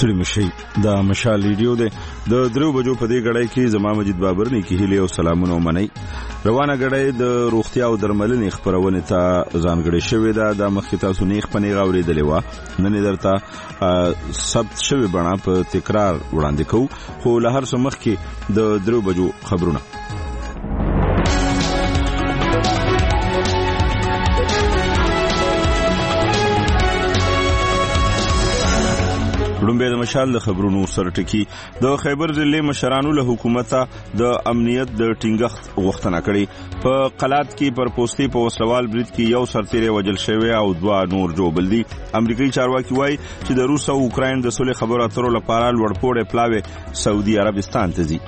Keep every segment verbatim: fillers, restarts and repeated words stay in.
ستړي مشي دا مشال ریډیو ده د درو بجو په دې غړای کې زما مجید بابر نه کې هلي او سلامونه منئ. روانه غړای د روغتیا او درملنې خبرونه ته ځانګړې شوې ده. د مخکې تاسو نیخ پنې غوړېدلې و نن درته ثبت شوی بڼه په تکرار وړاندې کوو، خو له هر څه مخکې د درو بجو خبرونه. لومبه د مشال د خبرونو سره ټکی د خیبر ضلع مشرانو له حکومت د امنیت د ټینګښت غوښتنه کړې. په قلات کې پر پوسټي په وسلوال برید کې یو سرتیری وجل شوی او دوا نور جوړ دي. امریکایي چارواکي وایي چې د روس او اوکراین د صلح خبرو اترو لپاره لوړپوړې پلاوي سعودي عربستان ته ځي.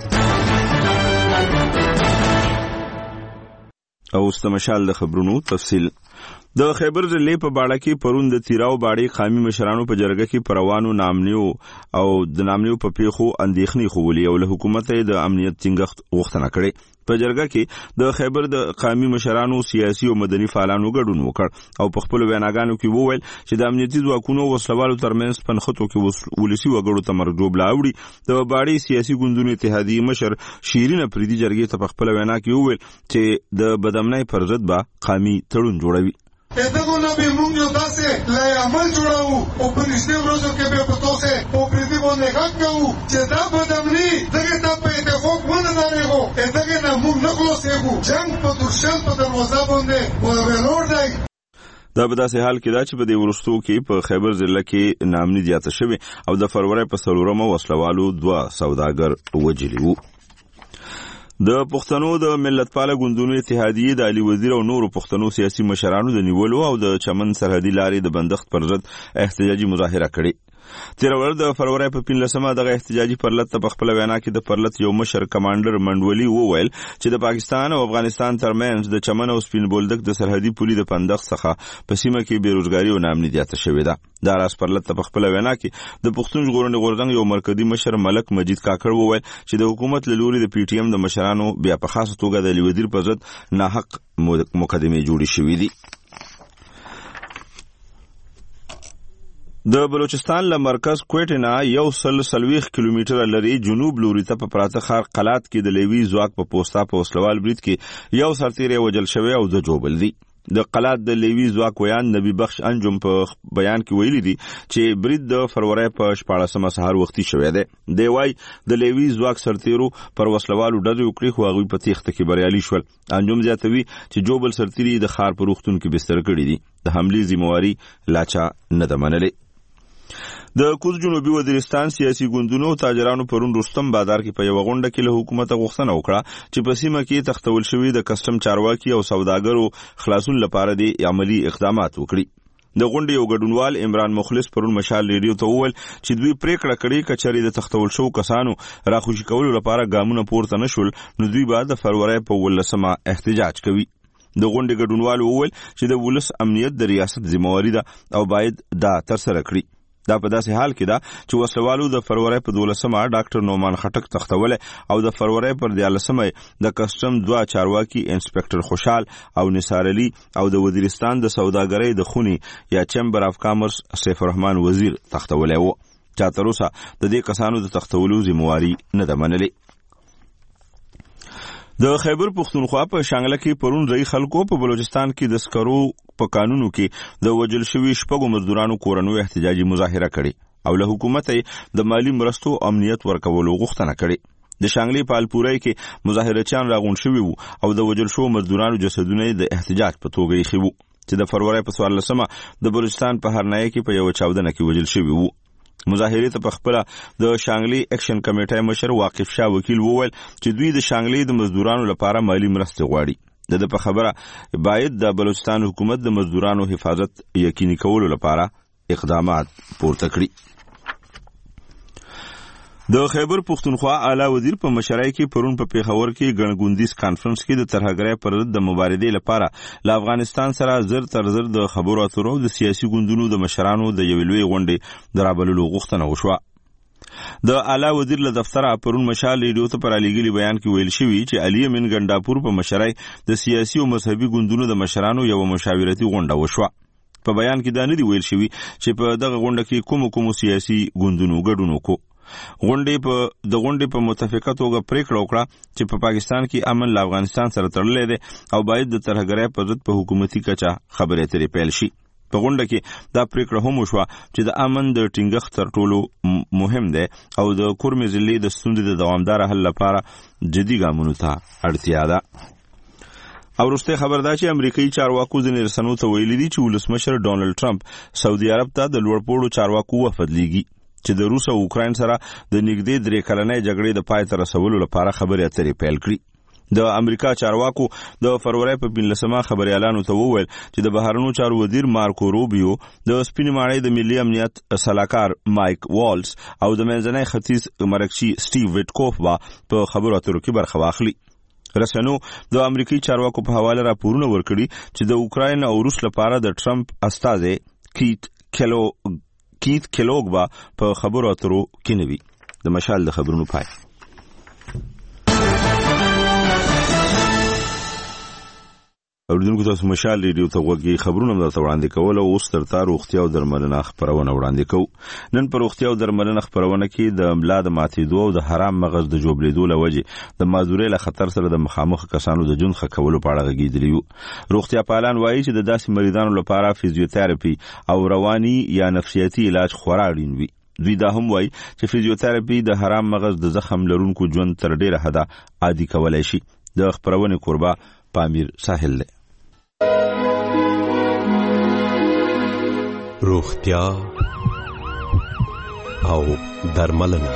او استمشال د خبرونو تفصیل. د خیبر ضلع په باړه کې پرون د تیراو باړې قامي مشرانو په جرګه کې پروانو نامنیو او د نامنیو په پیښو اندېښنې خوولې او له حکومت د امنیت ټینګښت غوښتنه کړې. په جرګه کې د خیبر د قامي مشرانو سیاسي او مدني فعالانو ګډون وکړ او په خپل ویناګانو کې وویل چې د امنیتي ځواکونو وسلوالو ترمنځ پنخطو کې ولسی وګړو ته مرګ جوړ لاوړي. د باړې سیاسي ګوندونو اتحادیې مشر شیرین افریدي جرګې ته په خپل وینا کې وویل چې د بدامنۍ پر ضد به قامي تړون جوړوي. دغه نه به موږ یو داسې لای عمل جوړاو او په نږدې ورځو کې به په توسه او پردي باندې غږ کوو چې دا بدامني دغه ته په اتفاق ونه لريغو دغه نه موږ نه خلاصېږو. جنگ په درشل په دروازه باندې ورور دی. دا په داسې حال کې دا چې په دې ورستو کې په خیبر ضلع کې نامني زیاته شوې او د فروری په څلورمه وسلوالو دوه سوداګر وجلي وو. د پښتنو د ملتپاله ګوندونو اتحادیې د علي وزیر او نورو پښتنو سیاسي مشرانو د نیولو او د چمن سرحدي لارې د بندښت پر ضد احتجاجي مظاهره کړې. تیر ورځ د فروری په پنځلسمه دغه احتجاجي پرلط په خپل وینا کې د پرلط یو مشر کمانډر منډولي وویل چې د پاکستان او افغانستان ترمنځ د چمن او سپین بولدک د سرحدي پولي د بندښت څخه په سیمه کې بیروزګاری او ناامني زیاته شوې ده. دا راز پرلط په خپل وینا کې د پښتون ژغورنې غورځنګ یو مرکزی مشر ملک مجید کاکړ وویل چې د حکومت له لوري د پی ټی ایم د مشرانو بیا په خاصه توګه د علي وزیر په ضد ناحق مقدمې جوړې شوې دي. د بلوچستان له مرکز کوټه نه یو سل سلويخ کیلومتره لري جنوب لوري ته په پراته خار قلات کې د لیوی ځواک په پوسټا په وسلوال برید کې یو سرتیری وجل شوی او د جوبل دي. د قلات د لیوی ځواک ویان نبی بخش انجم په بیان کې ویلي دي چې برید د فروری په شپاړسمه سهار وختي شوی دی. دی وايي د لیوی ځواک سرتیرو پر وسلوالو ډزې وکړې خو هغوی په تیښته کې بریالي شول. انجم زیاتوي چې جوبل سرتیری د خار په روغتون کې بستر کړي دي. د حملې ذمہواری لاچا نه ده منلې. د کوز جنوبي وزیرستان سیاسي ګوندونو تاجرانو پرون رستم بازار کې په یو غونډه کې له حکومت غوښتنه وکړه چې په سیمه کې تختول شوی د کسٹم چارواکي او سوداګرو خلاصون لپاره د عملی اقدامات وکړي. د غونډې یو ګډونوال عمران مخلص پرون مشال ریډیو ته وویل چې دوی پریکړه کړې کچري د تختول شو کسانو راخوشي کولو لپاره ګامونه پورته نشول نو دوی به د فروری په ولسمه احتجاج کوي. د غونډې ګډونوال وویل چې د ولس امنیت د ریاست ذمہواری ده او باید دا ترسره کړي. دا په داسې حال کې ده چې وسلوالو د فروری په دولسمه ډاکټر نومان خټک تختول او د فروری پر دیالسمه د کسٹم دوا چارواکي انسپکټر خوشحال او نثار علي او د وزیرستان د سوداګرۍ د خوني یا چمبر اف کامرس سیف الرحمن وزیر تختول وو. چا تر اوسه د دې کسانو د تختولو ذمہواری نه ده منلې. د خیبر پختونخوا په شانګله کې پرون رئی خلکو په بلوچستان کې د سکرو په قانونو کې د وجل شوی شپږو مزدورانو کورنو احتجاجي مظاهره کړې او له حکومت د مالی مرستو امنیت ورکولو غوښتنه کړې. د شانګلې په الپورای کې مظاهرچیان راغون شوي وو او د وجل شوو مزدورانو جسدونه د احتجاج په توګه یې خو چې د فروری په څوارلسمه د بلوچستان په هرنایه کې په یو چاودنه کې وجل شوي وو. مظاهرې ته په خپل د شانګلې اکشن کمیټې مشر واقف شاه وکیل وویل چې دوی د شانګلې د مزدورانو لپاره مالی مرسته غواړي. د په خبره باید د بلوچستان حکومت د مزدورانو حفاظت یقیني کولو لپاره اقدامات پورته کړي. د خیبر پختونخوا اعلی وزیر په مشرۍ کې پرون په پیښور کې ګڼګوندیز کانفرنس کې د ترهګرۍ پر ضد د مبارزې لپاره له افغانستان سره زر تر زر د خبرو اترو د سیاسي ګوندونو د مشرانو د یوې لوی غونډې د رابللو غوښتنه وشوه. د اعلی وزیر له دفتره پرون مشال ریډیو ته پر علیګلی بیان کې ویل شوی چې علي امین ګنداپور په مشرۍ د سیاسي او مذهبي ګوندونو د مشرانو یو مشاورتي غونډه وشوه. په بیان کې دا نه دی ویل شوی چې په دغه غونډه کې کوم کوم سیاسي ګوندونو ګډون وکړو. غونډې په د غونډې په متفقه توګه پریکړه وکړه چې په پاکستان کې امن له افغانستان سره تړلی دی او باید د ترهګرۍ پر ضد په حکومتي کچه خبرې اترې پیل شي. په غونډه کې دا پریکړه هم وشوه چې د امن د ټینګښت تر ټولو مهم دی او د کورمې ضلعې د ستونزې د دوامداره حل لپاره جدي ګامونو ته اړتیا ده. او وروستی خبر دا چې امریکایي چارواکو ځینې رسنیو ته ویلي دي چې ولسمشر ډونالډ ټرمپ سعودي عرب ته د لوړپوړو چارواکو وفد لیږي چې د روس او اوکراین سره د نږدې درې کلنۍ جګړې د پای ته رسولو لپاره خبرې اترې پیل کړي. د امریکا چارواکو د فروری په پنځلسمه خبريالانو ته وویل چې د بهرنیو چارو وزیر مارکو روبیو د سپینې ماڼۍ د ملي امنیت سلاکار مایک والز او د منځني ختیځ مرکزي سټیو ویټکوف با په خبرو اترو کې برخه واخلي. رسنیو د امریکایي چارواکو په حواله راپورونه ورکړي چې د اوکراین او روس لپاره د ټرمپ استازي کیت کیلو کیت کیلوګ با په خبرو اترو کې نوي. د مشال د خبرونو پای. اوریدونکو تاسو مشال ریډیو ته غوږی خبرونه درته وړاندې کول او اوس تر روغتیا او درملنه خبرونه وړاندې کوو. نن پر روغتیا او درملنه خبرونه کې د املا د ماتېدو او د حرام مغز د جوړېدو لوجې د معذورۍ له خطر سره د مخامخ کسانو د جون خکولو په اړه غږیدلی یو. روغتیا پالان وایي چې د داسې مریضانو لپاره فزیوتراپي او رواني یا نفسیاتي علاج خورا اړین وي. دوی دا هم وایي چې فزیوتراپي د حرام مغز د زخم لرونکو ژوند تر ډیره حده عادي کولای شي. د خبرونه قربا پامیر ساحل له روغتیا او درملنه.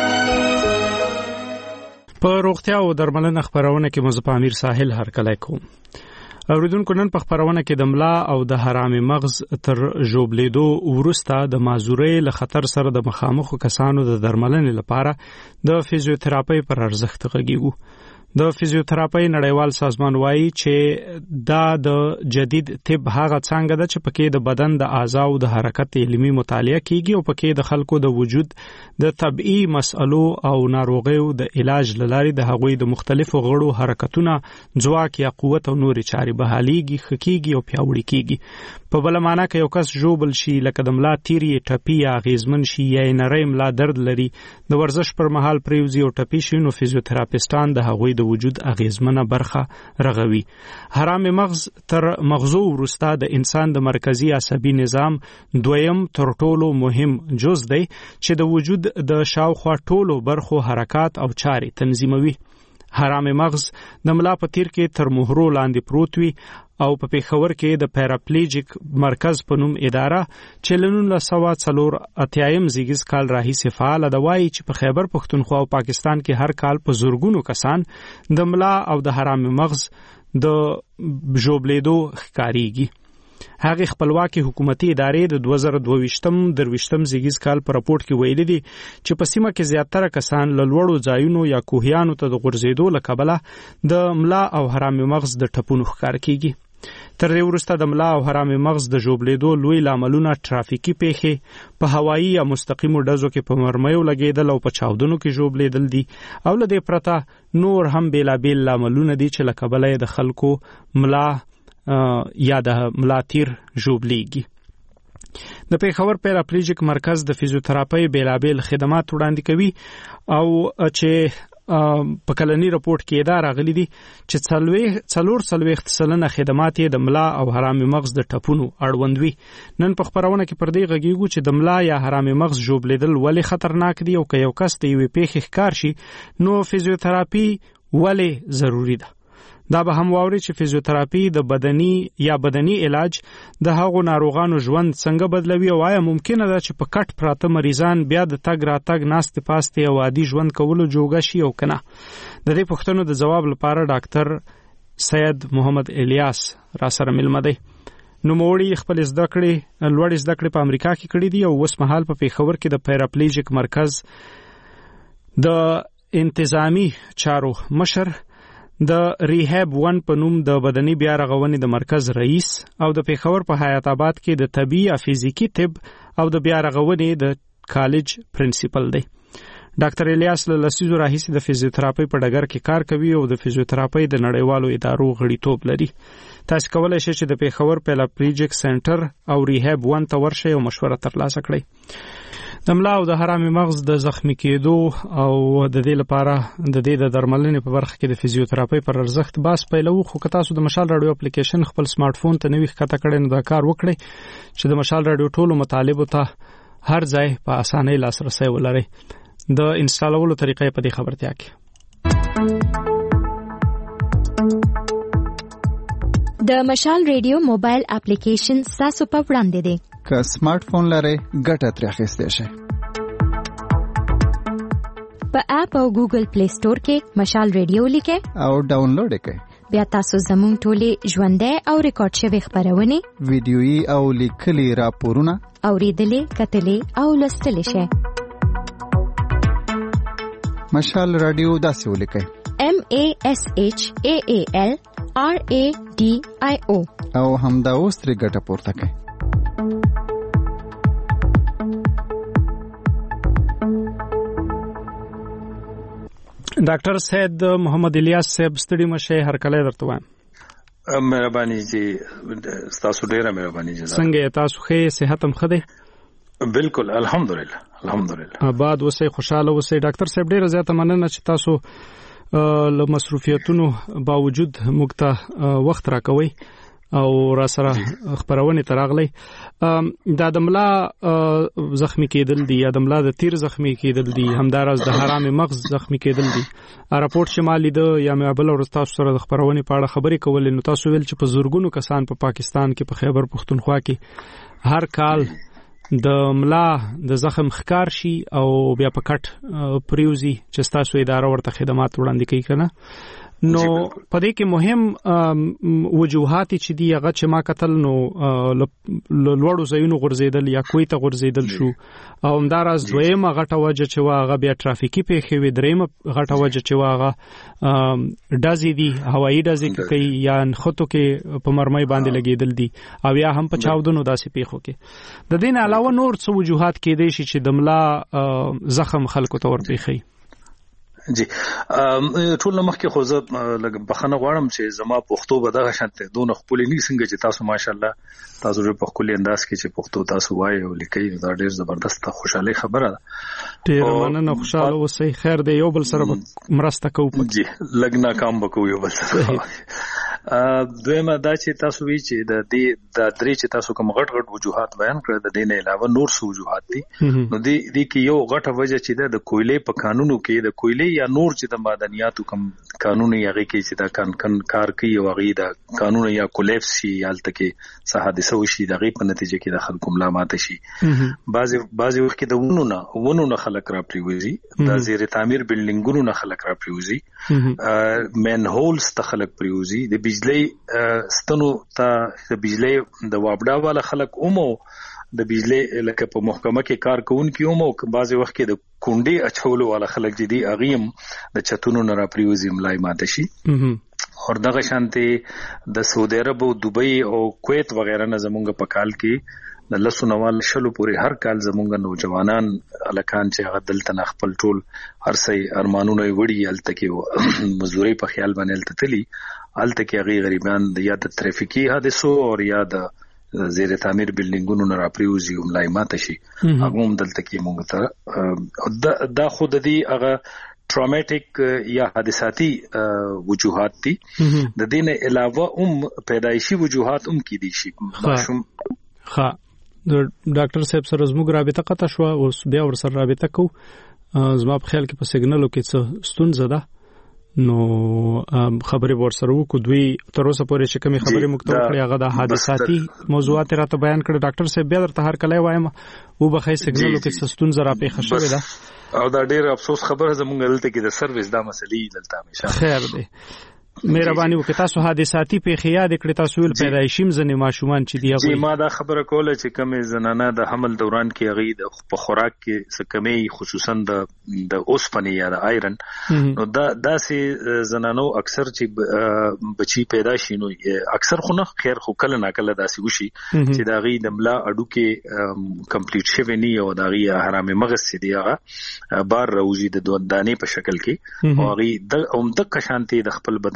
په روغتیا او درملنه خبرونه کې مزه امیر ساحل هرکلی کوم. اوریدونکو نن په خبرونه کې د ملا او د حرام مغز تر جوړېدو ورسته د معذورۍ له خطر سره د مخامخ کسانو د درملنې لپاره د فزیوتراپي پر ارزښت غږیږو. د فزیوتراپي نړیوال سازمان وایي چې دا د جدید طب هغه څنګه ده چې پکې د بدن د اعضاو د حرکت علمي مطالعه کیږي او پکې د خلکو د وجود د طبيعي مسئلو او ناروغیو د علاج لاري د هغوی د مختلفو غړو حرکتونه ځواک یا قوت او نوري چاري بحاليږي خکېږي او پیاوړي کیږي. په بل معنا کې یو کس جوبل شي لکه د ملا تیری ټپي یا غیزمن شي یا نری ملا درد لري د ورزش پر مهال پریوزي او ټپي شي نو فزیوتراپیستان د هغوی د وجود اغیزمنه برخه رغوي. حرام مغز تر مغزو وروسته د انسان د مرکزی عصبي نظام دویم تر ټولو مهم جز دی چې د وجود د شاوخوا ټولو برخو حرکات او چاري تنظیموي. حرام مغز د ملا په تیر کې تر مهرو لاندې پروت وي او په پیښور کې د پیراپلیجیک مرکز په نوم اداره چې له نولس سوه څلور اتیایم زیږیز کال راهیسې فعاله ده. وایي چې په خیبر پښتونخوا او پاکستان کې هر کال په زورګونو کسان د ملا او د حرام مغز د جوړېدو ښکاریږي. هغه خپلواکي حکومتي ادارې د دوه زره دوه ویشتم درویشتم زیږیز کال په راپورټ کې ویلي دي چې په سیمه کې زیاتره کسان له لوړو ځایونو یا کوهیانو ته د غورځېدو له کبله د ملا او حرام مغز د ټپونو ښکار کیږي. تر دې وروسته د ملا او حرام مغز د جوړېدو لوی لاملونه ټرافیکي پیښې په هوایي یا مستقیمو ډزو کې په مرمیو لګېدل او په چاودنو کې جوړېدل دي او له دې پرته نور هم بیلابیل لاملونه دي چې له کبله د خلکو ملا یا د ملا تیر جوړېږي. د پیښور پیراپلیجیک مرکز د فزیوتراپي بیلابیل خدمات وړاندې کوي او چې په کلنی راپورټ کې دا راغلي دي چې څلور څلوېښت سلنه خدمات د ملا او حرام مغز د ټپونو اړوند وي. نن په خبرونه کې پر دې غږیږو چې د ملا یا حرام مغز جوړېدل ولې خطرناک دي او که یو کس د یوې پیښې ښکار شي نو فزیوتراپي ولې ضروری ده. دا به هم واوري چې فزیوتراپي د بدني یا بدني علاج د هغو ناروغانو ژوند څنګه بدلوي او آیا ممکنه ده چې په کټ پراته مریضان بیا د تګ راتګ ناستې پاستې او عادي ژوند کولو جوګه شي او کنه. د دې پوښتنو د جواب لپاره ډاکټر سید محمد الیاس را سره ملمه دی. نوموړي خپل زده کړې لوړې زده کړې په امریکا کې کړې دي او اوس مهال په پیښور کې د پیراپلیجیک مرکز د انتظامی چارو مشر د ریهاب ون په نوم د بدني بیا رغونې د مرکز رئیس او د پیښور په حیات آباد کې د طبي او فزیکی طب او د بیا رغونې د کالج پرنسپل دی. ډاکټر الیاس له لسیزو راهیسې د فزیوتراپي په ډګر کې کار کوي او د فزیوتراپي د نړیوالو ادارو غړیتوب لري. تاسو کولای شئ چې د پیښور پیلاپلیجیک سنټر او ریهاب ون ته ورشئ او مشوره ترلاسه کړئ. د ملا او د حرامي مغز د زخمی کېدو او د دې لپاره د دې د درملنې په برخه کې د فزیوتراپي پر ارزښت باس پیلو. خو که تاسو د مشال رادیو اپلیکیشن خپل سمارټ فون ته نوی ښکته کړئ نو دا کار وکړئ چې د مشال رادیو ټولو مطالبو ته هر ځای په اسانۍ لاسرسی ولرئ. د انسټالولو طریقې په دې خبرتیا کې د مشال رادیو موبایل اپلیکیشن تاسو په وړاندې دی. که سمارټ فون لرئ ګټه ترې اخیستی شئ. په اپ او ګوګل پلی سٹور کې مشال رادیو لیکئ او ډاونلوډ یې کړئ. بیا تاسو زموږ ټولې ژوندۍ او ریکارډ شوې خپرونې ویډیويي او لیکلي راپورونه اوریدلې کتلې او لوستلې شئ. مشال رادیو داسې ولیکئ M A S H A A L R A D I O او همدا اوس ترې ګټه پورته کړئ. ډاکټر سید محمد الیاس صاحب ستړي مشه هر کله درته وایم. مهرباني جی تاسو ډیره مهرباني جزاک. څنګه تاسو ښه صحت هم خده؟ بالکل الحمدلله الحمدلله. آباد اوسئ خوشاله اوسئ. ډاکټر صاحب ډیره زیاته مننه چې تاسو له مصروفیتونو باوجود موږ ته وخت راکوي او را سره خبرونه تراغلي. دا د ملا زخمی کېدل دي یا د ملا د تیر زخمی کېدل دي همدارس د حرام مغز زخمی کېدل دي. راپورټ شمالي د یا مبل ورستا سره د خبرونه په اړه خبرې کولې نو تاسو ویل چې په زورګونو کسان په پا پاکستان کې په خیبر پختونخوا کې هر کال د ملا د زخم ښکار شي او بیا په کټ پریوزي چې تاسو اداره ورته خدمات وړاندې کوي کنه. نو پدې کې مهم وجوهات چې دی هغه چې ما کتل نو لوړو ځایونو غورځیدل یا کوی ته غورځیدل شو او همدارس دویمه غټه وجه چې واغه بیا ترافیکي پیښې وي دریمه غټه وجه چې واغه دازي دي هوایي دازي کوي یا خطو کې په مرمۍ باندې لګیدل دي او یا هم په چاودنو داسې پیښو کې. د دین علاوه نور څه وجوهات کې دي چې د ملا زخم خلکو ته ورپیخي؟ جی ټول مخکې خو زه لږ بخنه غواړم چې زما پښتو به دغه شانته دونه خپل نه څنګه چې تاسو ماشاءالله تاسو په خپل انداز کې چې پښتو تاسو وایي او لیکي دا ډېر زبردست خوشاله خبره ده. ډېر مننه خوشاله اوسئ. خیر دی یو بل سره مرسته کوو. جی لږ ناکام وکړو یو بل سره. دویمه دا چې تاسو وی چې د دې د درې چې تاسو کوم غټ غټ وجوهات بیان کړل د دې نه علاوه نور څه وجوهات دي نو دې دې کې یو غټه وجه چې د کویلې په قانونو کې د کویلې یا نور چې د معدنیاتو کوم قانون یې هغه کې چې دا کان کان کار کوي او هغه د قانون یا کولیپس یا الته کې څه حادثه وشي دغه په نتیجه کې د خلکو ملا ماته شي. بعضي بعضي وخت کې د ونو نه ونو نه خلک را پریوزي د زیر تعمیر بلډینګونو نه خلک را پریوزي مین هولز ته خلک پریوزي د بجلی ستنو ته د بجلی د وابډا والا خلک اومو د بجلی لکه په محکمه کې کار کوونکي اومو بعضي وخت کې د کونډې اچولو والا خلک جدي اغیم د چتونو نه را پریوزي ملای ماته شي. اور دغه شانته د سعودي عرب او دوبۍ او کویت وغیرہ نه زمونږ په کال کې د لسو نوال شلو پورې هر کال زمونږ نوجوانان الکان چې هغه دلته نه خپل ټول هرڅي ارمانونه وړي الته کې مزدوري په خیال باندې الته تلي الته کې هغه غریبان د یا د ترافیکي حادثو او یا د زیر تعمیر بلډینګونو نه راپریوزي او ملای ماته شي هغه هم دلته کې موږ ته دا خود دي هغه ټراوماتیک یا حادثاتي وجوهات دي. د دې نه علاوه هم پیدایشي وجوهات هم کې دي شي. ها د ډاکټر صاحب سره زموږ رابطه قطع شو او بیا ور سره رابطه کو زما په خیال کې په سیګنالو کې څه ستونزه ده نو خبرې ور سره وکړو. دوی تر اوسه پورې چې کومې خبرې مکتوب کړې هغه د حادثاتي موضوعات راته بیان کړي. ډاکټر صاحب بیا درته هر کله وایم و به خې سیګنالو کې څه ستونزه را پیښه شوې ده او دا ډېر افسوس خبره زموږ دلته کې د سرویس دا مسلې دلته همیشه خیر دی. مهرباني وکړئ تاسو حادثاتي پیښې یاد کړئ. تاسو ول پیدایشي ځنې ماشومان چې دی هغه ما دا خبره کوله چې کومې زنانه د حمل دوران کې هغه د په خوراک کې څه کمی خصوصا د د اوسپنې یا د آیرن نو دا داسې زنانو اکثر چې بچي پیدا شي نو اکثر خو نه خیر خو کله نه کله داسې وشي چې دا غي د ملا اډو کې کمپلیټ شوی نه او دا غي حرام مغز سي دی هغه بار روزي د دانې په شکل کې او هغه د اومده کشانتي د خپل بدن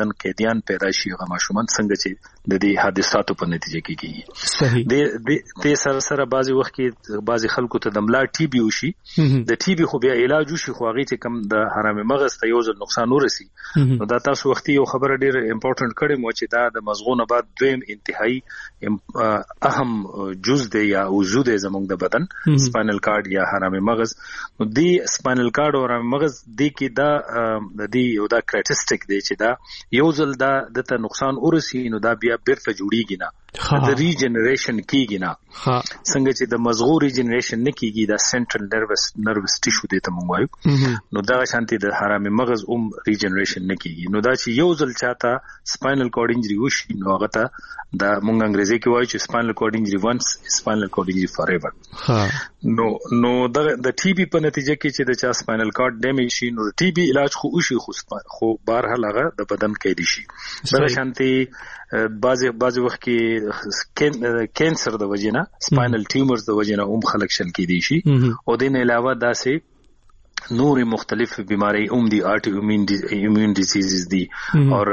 بدن قیدیان پیدا شي هغه ماشومان څنګه چې د دې حادثاتو په نتیجه کې کیږي. صحیح. د د سره سره بعضي وخت کې بعضي خلکو ته د ملا ټي بي وشي، د ټي بي خو بیا علاج وشي خو هغه چې کم د حرام مغز ته یو ځل نقصان ورسي. نو دا تاسو وختي یو خبره ډیره امپورټنت کړې مو چې دا د مزغو نه بعد دویم انتهایی اهم جز دی یا عضو دی زموږ د بدن، سپاینل کارډ یا حرام مغز. نو دی سپاینل کارډ او حرام مغز دی کې دا د دې یو دا کرایټیسټیک دی چې دا یو ځل دا د نقصان ورسي نو دا بیا بیرته جوړیږي نه، د ریجنریشن کیږي نه. څنګه چې د مزغو ریجنریشن نه کیږي دا سنټرل نروس نروس ټیشو دی ته مونږ وایو، نو دا شانتي د حرام مغز اوم ریجنریشن نه کیږي. نو دا چې یو ځل چاته سپاینل کارډ انجری وشي نو هغه ته دا مونږ انګریزي کې وایو چې سپاینل کارډ انجری وانس سپاینل کارډ انجری فار ایور. نو نو د ټي بي په نتیجه کې چې د چا سپاینل کارډ ډیمیج شي نو ټي بي علاج خو وشي خو خو بهرحال هغه د بدن کې دي شي. دا شانتي بعضی بعضی وخت کې کینسر د وجې نه، سپاینل ټیومرز د وجې نه هم خلک شل کې دي شي. او دین علاوه داسې نور مختلف بیماری هم دي، آټو ایمیون ډیزیزز دي اور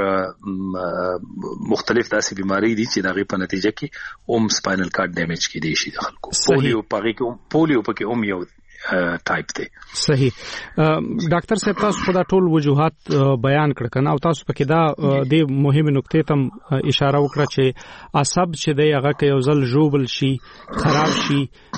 مختلف داسې بیماری دي چې دغه په نتیجه کې هم سپاینل کارډ ډیمیج کې دي شي د خلکو. پولیو پاره کې پولیو پکې هم یو ټایپ دی. صحیح. ډاکټر صاحب تاسو خدا ټول وجوهات بیان کړ کنه او تاسو پکې دا د مهمه نقطې ته اشاره وکړه چې عصب چې دی هغه کې یو ځل جوبل شي خراب شي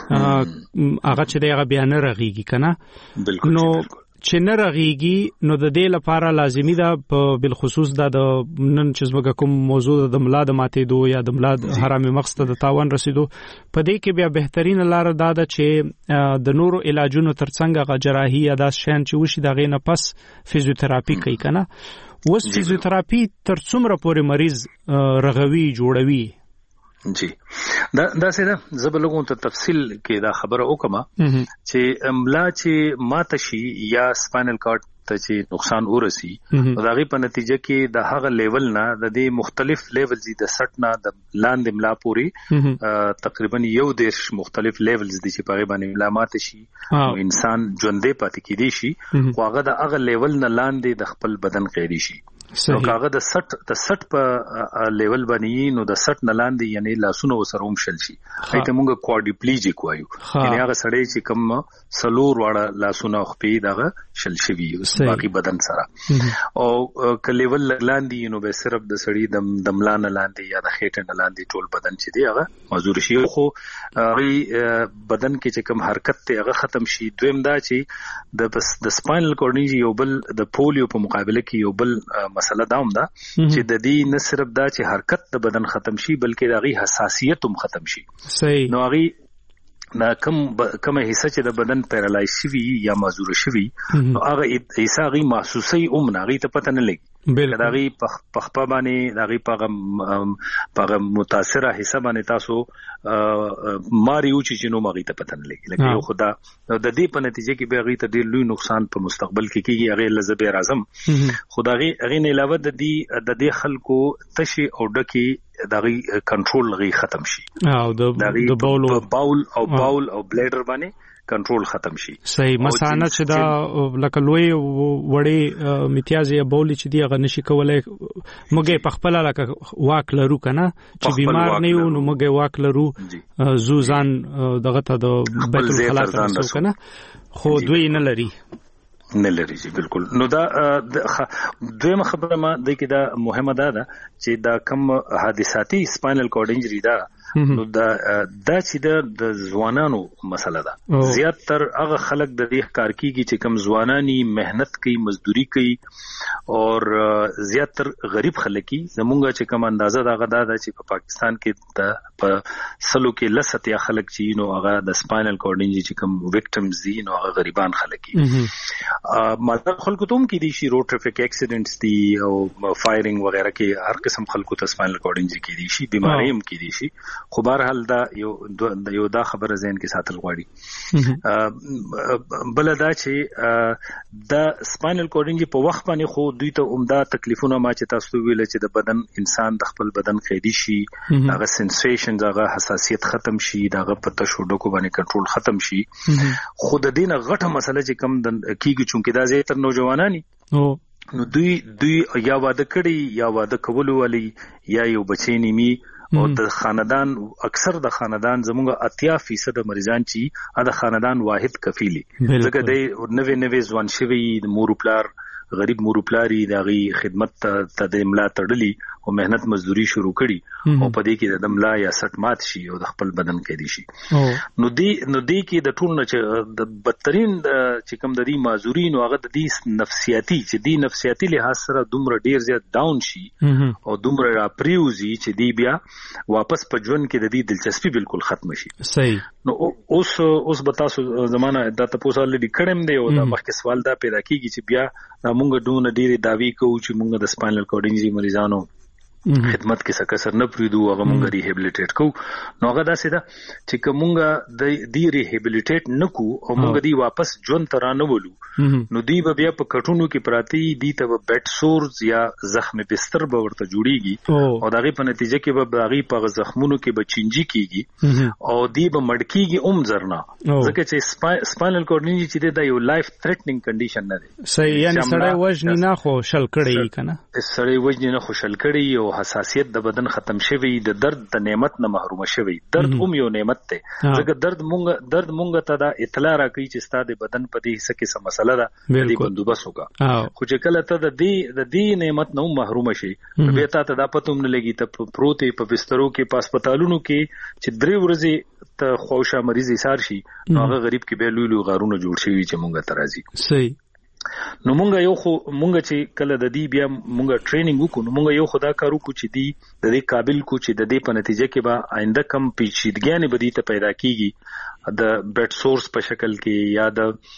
هغه چې دی هغه بیان رغيږي کنه. بالکل. نو چې نه رغيږي نو د دې لپاره لازمي ده په بل خصوص د نن چې زموږ کوم موضوع د ملا د ماتېدو یا د ملا حرام مغز ته د تاوان رسیدو په دې کې بیا بهترین لار دا ده چې د نورو علاجونو ترڅنګ غ جراحي یا داس شین چې وشي دغه نه پس فزیوتراپي کوي کنه. وس فزیوتراپي تر څومره پورې مریض رغوي جوړوي؟ جی دا دا څه زه به لګون ته تفصیل کې دا خبره وکم چې ملا چې ماتشي یا سپاینل کارډ ته چې نقصان ورسي او دغه په نتیجه کې د هغه لیول نه د دې مختلف لیولز د سټ نه د لاندې ملا پوری تقریبا یو دیش مختلف لیولز دي چې په باندې ملا ماتشي او انسان ژوندې پاتې کیدی شي خو هغه د هغه لیول نه لاندې د خپل بدن قیدی شي. نو کاغه د سټ د سټ په لیول باندې نو د سټ نه لاندې یعنی لاسونه وسره هم شل شي ایته مونږه کوادریپلیجیک وایو یعنی هغه سړی چې کوم سلور واړه لاسونه خپې دغه شل شوی باقي بدن سره او ک لیول لاندې نو به صرف د سړی د دملان لاندې یا د خېټه نه لاندې ټول بدن چې دی هغه مزور شي خو هغه بدن کې چې کوم حرکت ته هغه ختم شي. دویم دا چې د د سپاینل کورډ یو بل د پولیو په مقابله کې یو بل مسله دا هم ده چې د دې نه صرف دا چې حرکت د بدن ختم شي بلکې د غي حساسیت هم ختم شي. صحیح. نو غي دا کم کومه حصہ چې د بدن پیرالایز شوی یا معذور شوی نو هغه حصہ غي محسوسي هم نه غي ته پته نه لګي دا غي پخپا باندې دا غي په په متاثره حصہ باندې تاسو ماري او چې نو مغي ته پته نه لګي لکه یو خدا د دې په نتیجه کې به غي ته ډیر لوی نقصان په مستقبل کې کیږي هغه لزبیر اعظم خدای غي نه علاوه د دې د دې خلکو تشي او ډکی دغه کنټرول غي ختم شي او د باول باول او باول او بلیډر باندې کنټرول ختم شي. صحیح. مثانه چې دا لکه لوی وړي امتیازي بولی چې دی هغه نشي کولای مګې په خپل لکه واک لرو کنه چې بیمار نه یو نو مګې واک لرو زوزان دغه ته د بیت الخلا تاسو کنه خو دوی نه لري نه لري. بالکل. نو دا دویمه خبره ما د کې دا مهمه ده چې دا کم حادثاتي سپاینل کارډ انجری دا نو دا دا چې د ځوانانو مسله ده. زیات تر هغه خلک د دې کار کیږي چې کم ځوانانی مهنت کوي مزدوري کوي او زیات تر غریب خلک زمونږه چې کم اندازه دا غدا ده چې په پاکستان کې د په سلو کې لست یا خلک چې نو هغه د سپاینل کارډ انجری چې کم وکټمز دي نو هغه غریبان خلک دي. ماده خلکو ته هم کې دي شي روډ ټریفیک اکسیډنټس دي او فایرینګ وغیرہ کې هر قسم خلکو ته سپاینل کارډ انجری کې دي شي بیماری هم کې دي شي خو بهرحال دا یو یو دا خبره ذهن کې ساتل غواړي. بل دا چې دا سپاینل کارډ انجری په وخت باندې خو دوی ته عمده تکلیفونه ما چې تاسو ویل چې د بدن انسان د خپل بدن قیدی شي هغه سنسیشنز هغه حساسیت ختم شي هغه پته شو ډکو باندې کنټرول ختم شي خو د دې نه غټه مسله چې کم د کیږي چې دا زیاتره نوجوانانی نو دوی دوی یا واده کړي یا واده کولو والی یا یو بچی نیمی او د خاندان اکثر د خاندان زموږ اتیا فیصد مریضان چې د خاندان واحد کفیلی ځکه د نوې نوې ځوان شوی د مور پلار غریب مور پلاری دغه خدمت ته د املا تړلی او مهنت مزدوري شروع کړي او په دې کې د املا یا سټ مات شي او د خپل بدن کې دي شي نو دی نو دی کې د ټول نه چې د بدترین چې کوم د دې معذورین او هغه د دې نفسیاتی چې دی نفسیاتی لحاظ سره دومره ډیر زیات ډاون شي او دومره را پریوزي چې دی بیا واپس په ژوند کې د دې دلچسپي بالکل ختم شي. صحیح. نو اوس اوس به تاسو زمانہ د تاسو الریډي کړم دی او د مخکې سوال دا پیدا کیږي چې بیا موږ دونه ډېری داوی کوو چې موږ د سپاینل کورډ انجری مریضانو خدمت کې څه کسر نه پریدو هغه موږ ریهابلیټیټ کوو. نو هغه داسې ده چې کومه د دې ریهابلیټیټ نکو او موږ دی واپس ژوند ته رانولو نو دی به بیا په کټونو کې پراتی دی ته بیډ سورز یا زخم بستر به ورته جوړیږي او دغه په نتیجه کې به دغه په زخمونو کې به چینجی کیږي او دی به مړکیږي عمر زرنا ځکه چې سپاینل کورډ انجری چې دا یو لایف تھریټنینګ کنډیشن نه دی. صحیح. یعنی سړی وژنی نه خو شل کړی کنه سړی وژنی نه خو شل کړی او حساسیت د بدن ختم شوی د درد د نعمت نه محروم شوی. درد هم یو نعمت ته ځکه درد مونږ درد مونږ ته دا اطلاع راکړي چې ستاسو بدن په دې حصہ کې څه مسله ده دې بندوبست وکړه خو چې کله ته د دې د دې نعمت نه محروم شي بیا ته دا پته هم نه لګي ته پروتې په بسترو کې په هسپتالونو کې چې درې ورځې ته خوشا مریض ایثار شي نو هغه غریب کې به لوی لوی غارونه جوړ شي چې مونږ ته راځي. صحیح. نو مونږ یو خو مونږ چې کله د دې بیا مونږ ټریننګ وکړو نو مونږ یو خدا کارو کو چې دی د دې قابل کو چې د دې په نتیجه کې به آینده کم پیچیدګیاں بدی ته پیدا کیږي د بیډ سورس په شکل کې یا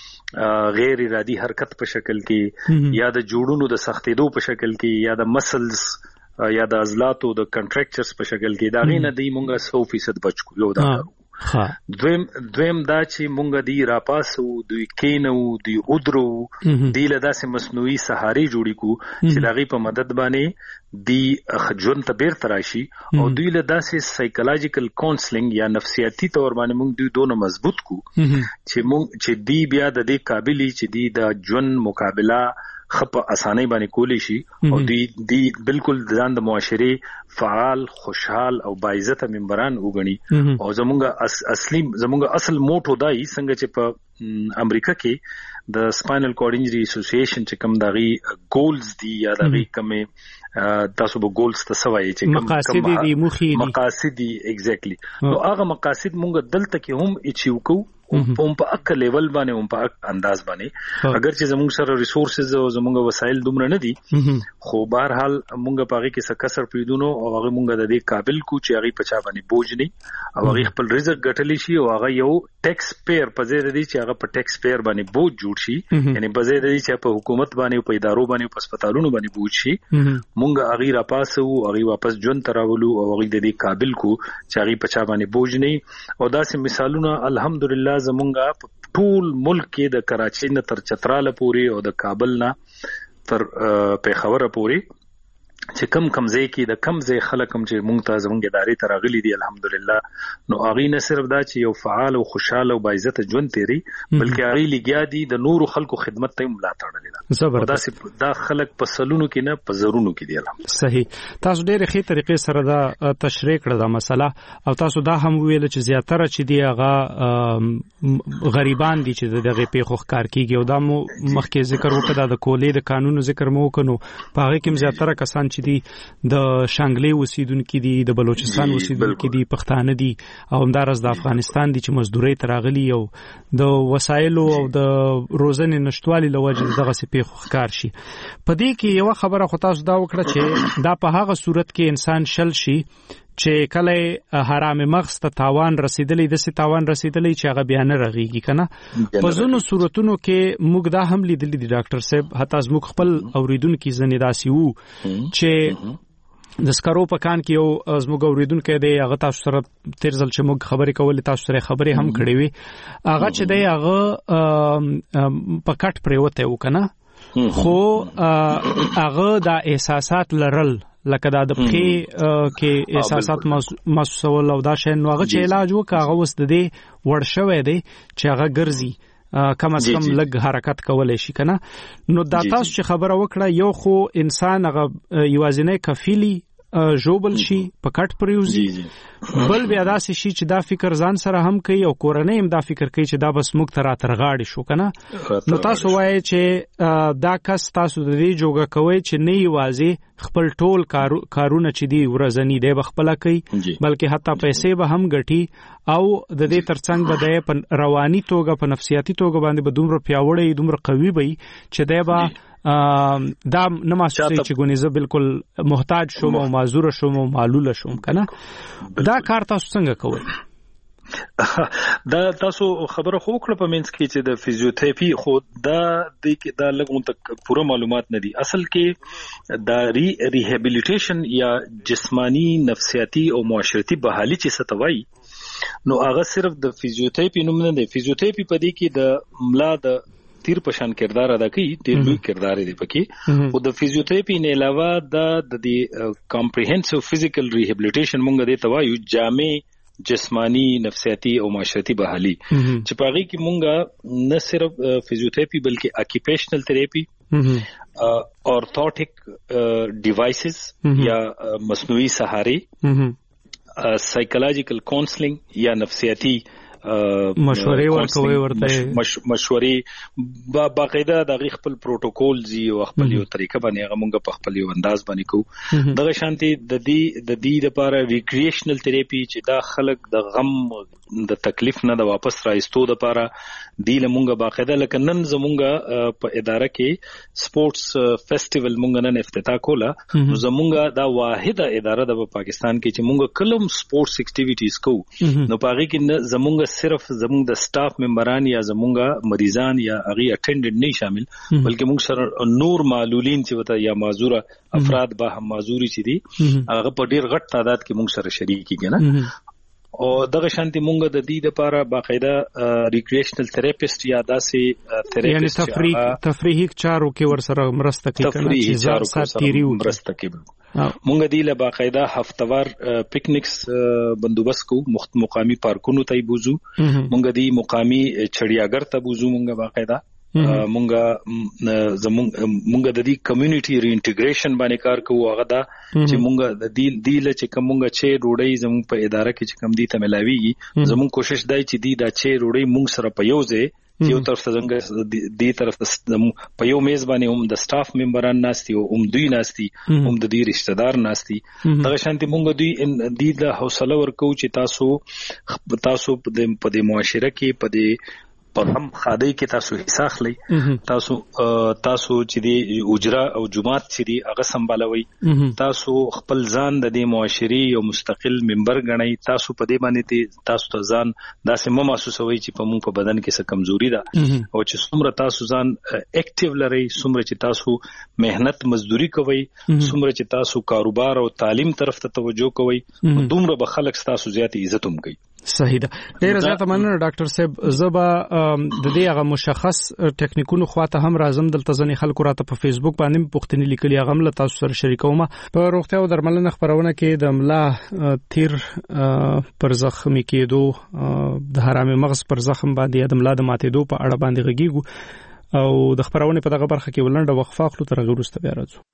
د غیر ارادي حرکت په شکل کې یا د جوړونو د سختېدو په شکل کې یا د مسلز یا د عضلاتو د کنټریکچرز په شکل کې دا غینه دی مونږ سو فیصد بچ کو یو دا کارو. دویم دویم دا چې مونږ دی راپاسو دوی کینو دی ودرو دی له داسې مصنوعي سهاري جوړی کو چې دغه په مدد باندې دی خجون ته بیر تراشي او دوی له داسې سایکولوژیکل کاونسلینګ یا نفسیاتی تور باندې مونږ دوی دونه مضبوط کو چې مونږ چې دی بیا د دې قابلیت چې دی د جون مقابله خپ اسانه باندې کولی شي او دی دی بالکل ځان د معاشري فعال خوشحال او باعزت ممبران وګڼي او زمونږ اصلي زمونږ اصل موټو دای څنګه چې په امریکا کې د سپاینل کورډ انجری اسوسییشن چې کوم دغه ګولز دی یا دغه کومه تاسو به ګولز ته سوای چې کوم مقاصد دي مخې دي مقاصد دي ایگزیکټلی نو هغه مقاصد مونږ دلته کې هم اچیو کو هم په اک لیول باندې هم په اک انداز باندې اگر چې زموږ سره ریسورسز او زموږ وسایل دومره نه دي خو بهر حال مونږ په هغه کې څه کسر پیدونو او هغه مونږ د دې قابل کو چې هغه پچا باندې بوج نه او هغه خپل رزق ګټلی شي او هغه یو ټیکس پیر په ځای دی چې هغه په ټیکس پیر باندې بوج جوړ شي یعنی په ځای دی چې په حکومت باندې په ادارو باندې په هسپتالونو باندې بوج شي مونږ هغه را پاسو هغه واپس جون تراولو او هغه د دې قابل کو چې هغه پچا باندې بوج نه او داسې مثالونه الحمدلله زمونږه ټول ملک کې د کراچۍ نه تر چتراله پوري او د کابل نه تر پیښور پوري چې کم کم ځای کې د کم ځای خلک هم چې مونږ ته زمونږ ادارې ته راغلي دي الحمدلله نو هغه نه صرف دا چې یو فعال او خوشاله او باعزت ژوند تیری بلکې هغه لګیا دي د نورو خلکو خدمت ته ملاتړ لري زبردست دا خلک په سلونو کې نه په زرونو کې دي الحمدلله. صحیح. تاسو ډېر ښه طریقې سره دا تشریح کړه دا مسله او تاسو دا هم ویل چې زیاتره چې دی هغه غریبان دي چې دغه پیښو ښکار کیږي او دا مو مخکې ذکر وکړه د کولې د قانونو ذکر مو وکړو په هغه کې زیاتره کسان چې دي د شانګلې اوسیدونکو دي د بلوچستان اوسیدونکو دي پښتانه دي او همدارس د افغانستان دي چې مزدوري تراغلي او د وسایلو او د روزنې نشټوالي لوجه دغه سپېخ ښکار شي. په دې کې یو خبره خو تاسو دا وکړه چې دا په هغه صورت کې انسان شل شي چې کله حرام مغز ته تاوان رسیدلی د سي تاوان رسیدلی چې هغه بیان رغيږي کنه په زونو صورتونو کې موږ دا هم لیدلی دي ډاکټر صاحب حتی موږ خپل اوریدونکو زنه داسي وو چې د سکرو په کان کې یو زموږ اوریدونکو دی هغه تاسو سره تیر ځل چې موږ خبرې کولې تاسو سره خبرې هم کړې وي هغه چې دی هغه په کټ پریوته وکنه خو هغه د احساسات لرل لکه دا د پخې کې احساسات محسوسول او دا شین نو هغه چې علاج وکړه هغه وس د دې ورشوي دی چې هغه ګرځي کم از کم لګ حرکت کولای شي کنه. نو دا تاسو چې خبره وکړه یو خو انسان هغه یوازینی کفیلی جوبل شي په کټ پریوزي، بل بیا داسې شي چې دا فکر ځان سره هم کوي او کورنۍ هم دا فکر کوي چې دا بس موږ ته راترغاړي شو کنه. نو تاسو وایي چې دا کس تاسو د دې جوګه کوي چې نه یوازې خپل ټول کارونه چې دی ورځنی دی بخپله کوي بلکې حتی پیسې به هم ګټي او د دې ترڅنګ به د په رواني توګه په نفسیاتي توګه باندې به دومره پیاوړی دومره قوي وي چې دی به دا نه محسوسي چې ګونې زه بالکل محتاج شوم او معذور شوم او معلوله شوم کنه. دا کار تاسو څنګه کوئ؟ دا تاسو خبره خو وکړه په منځ کې چې د فزیوتراپي خو دا د دا لګون تک پوره معلومات نه دي. اصل کې دا ری ریهابیلیټیشن یا جسمانی نفسیاتی او معاشرتي بحالي چې ستوي نو هغه صرف د فزیوتراپي نوم نه دی. فزیوتراپي په دې کې د ملا د تیر پشان کردار ادا کوي، ډېر لوی کردار دی پکې. او د فزیوتراپي نه علاوه د د کمپریهنسیو فزیکل ریهابیلیټیشن مونږ د توایو جامع جسمانی نفسیاتی او معاشرتي بحالي چې پاغي کې مونږه نه صرف فزیوتراپي بلکې اکیپیشنل تھراپي، اورتھوټک ډیوایسز یا مصنوعي سہارے، سایکولوژیکل کاونسلینګ یا نفسیاتی مشورې ورکوي ورته مشورې باقاعده د خپل پروتوکول زی او خپل یو طریقه باندې هغه مونږ په خپل یو انداز باندې کوو. دغه شانتي د دې د دې لپاره ریکریشنل تھراپي چې دا خلک د غم د تکلیف نه د واپس راایستو لپاره دی لمونږه باقاعده لکه نن زمونږه په اداره کې سپورتس فیسټیوال مونږ نن افتتاح کوله. نو زمونږه دا واحده اداره د پاکستان کې چې مونږ کلم سپورتس اکټیویټیز کوو نو پاغي کې زمونږه صرف زمونږ د سټاف ممبران یا زمونږه مریضان یا هغه اټینډنټ نه شامل بلکې مونږ سره نور معلولین چې وته یا معذوره افراد به هم معذوري چې دي هغه په ډیر غټ تعداد کې مونږ سره شریک کیږي نه. او دغه شانتي مونږ د دې لپاره باقاعده ریکریشنل تھراپیست یا داسې تھراپیست یعنی تفریح تفریحي چارو کې ور سره مرسته کوي کنه چې ځار ساتيري مرسته کوي. مونږ دی له باقاعده هفتوار پکنیکس بندوبست کو مقامی پارکونو ته بوزو، مونږ دی مقامی چړیاګر ته بوزو، مونږ باقاعده مونږه زمونږ مونږ د دې کمیونټي ری انټیګریشن باندې کار کوو. هغه دا چې مونږ د دې دی له چې کومه چې روړی زمونږ په اداره کې چې کم دي ته ملاويږي زمونږ کوشش دی چې دی دا چې روړی مونږ سره په یو ځای یو طرف ته څنګه دې طرف ته په یو میز باندې هم د سټاف ممبران ناشتي او هم دوی ناشتي هم د دې رشتہ دار ناشتي. دغه شانتي مونږ دوی دې د حوصله ورکو چې تاسو تاسو په دې معاشره کې په دې پر هم خادي کې تاسو حصہ اخلي، تاسو تاسو چې دی اجرا او جماعت چې دی هغه سمبالوي، تاسو خپل ځان د دې معاشري یو مستقل ممبر غنئ، تاسو په دې باندې تاسو ته ځان داسې مو محسوسوي چې په مونږ په بدن کې څه کمزوري ده او چې څومره تاسو ځان اکټیو لري، څومره چې تاسو مهنت مزدوري کوي، څومره چې تاسو کاروبار او تعلیم طرف ته توجه کوي، دومره به خلک تاسو زیات عزت هم کوي. صحیح ده. ډیر زیات مننه ډاکټر صاحب. زبا د دې هغه مشخص ټیکنیکونو خواته هم راځم. دلته ځنې خلکو راته په فیسبوک باندې پوښتنې لیکلي، هغه هم له تاسو سره شریکوم. په روغتیا او درملنه خبرونه کې د ملا تیر پر زخمی کېدو، د حرام مغز پر زخم باندې د ملا د ماتېدو په اړه باندې غږیږو او د خبرونه په دغه برخه کې ولنډه وقفه اخلو، تر هغه وروسته بیا راځو.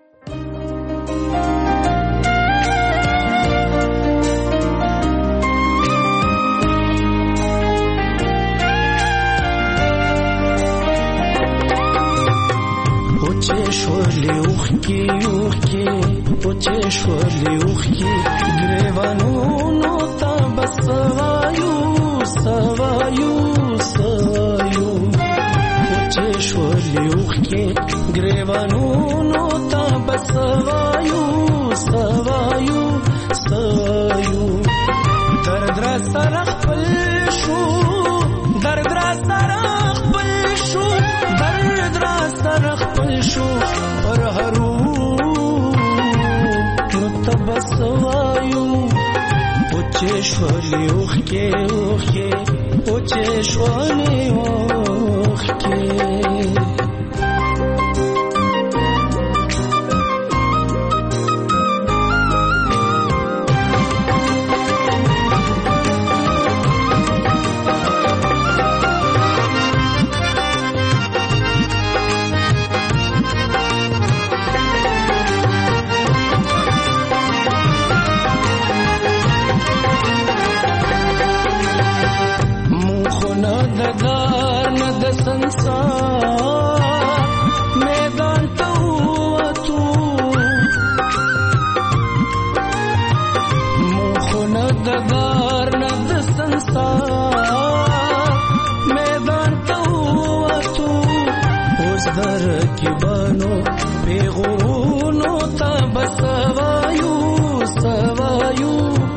شورلی اوخکی اوخکی پوچه شورلی اوخکی گریوانونو تا بسوایو سوایو سوایو پوچه شورلی اوخکی گریوانونو تا بسوایو سوایو سوایو درد را سره خپل شو، درد را سره خپل شو، درد را سره خپل شو پر هرو نتبسوایو پوچه شولی اوخی اوخی پوچه شولی اوخی.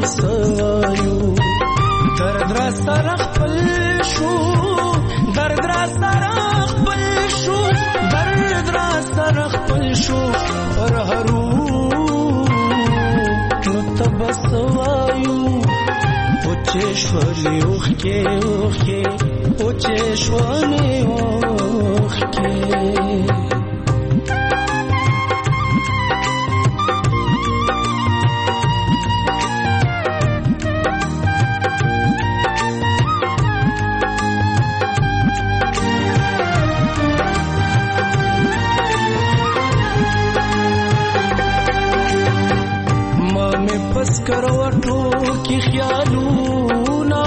سوایو درد را سره خپل شو درد را سره خپل شو درد را سره خپل شو پر هرو نو تبسوایو اوچشوانی اوخکې اوخکې اوچشوانی اوخکې کروټو کې خیالونه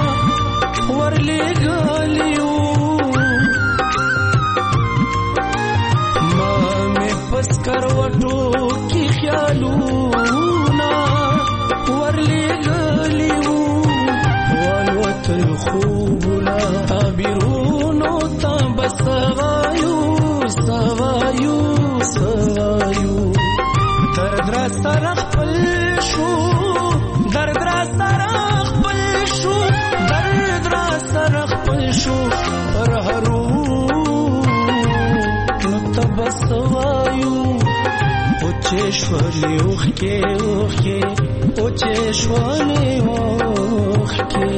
ورلګالیو ما مې پس کروټو کې خیالونه ورلګالیو والوتل خوبنا تعبیرونو تبسوایو سوایو سوایو درد را سره خپل شو درد را سره خپل شو درد را سره خپل شو پر هرو نو تبسوایو اوچشوانی اوخکې اوخکې اوچشوانی اوخکې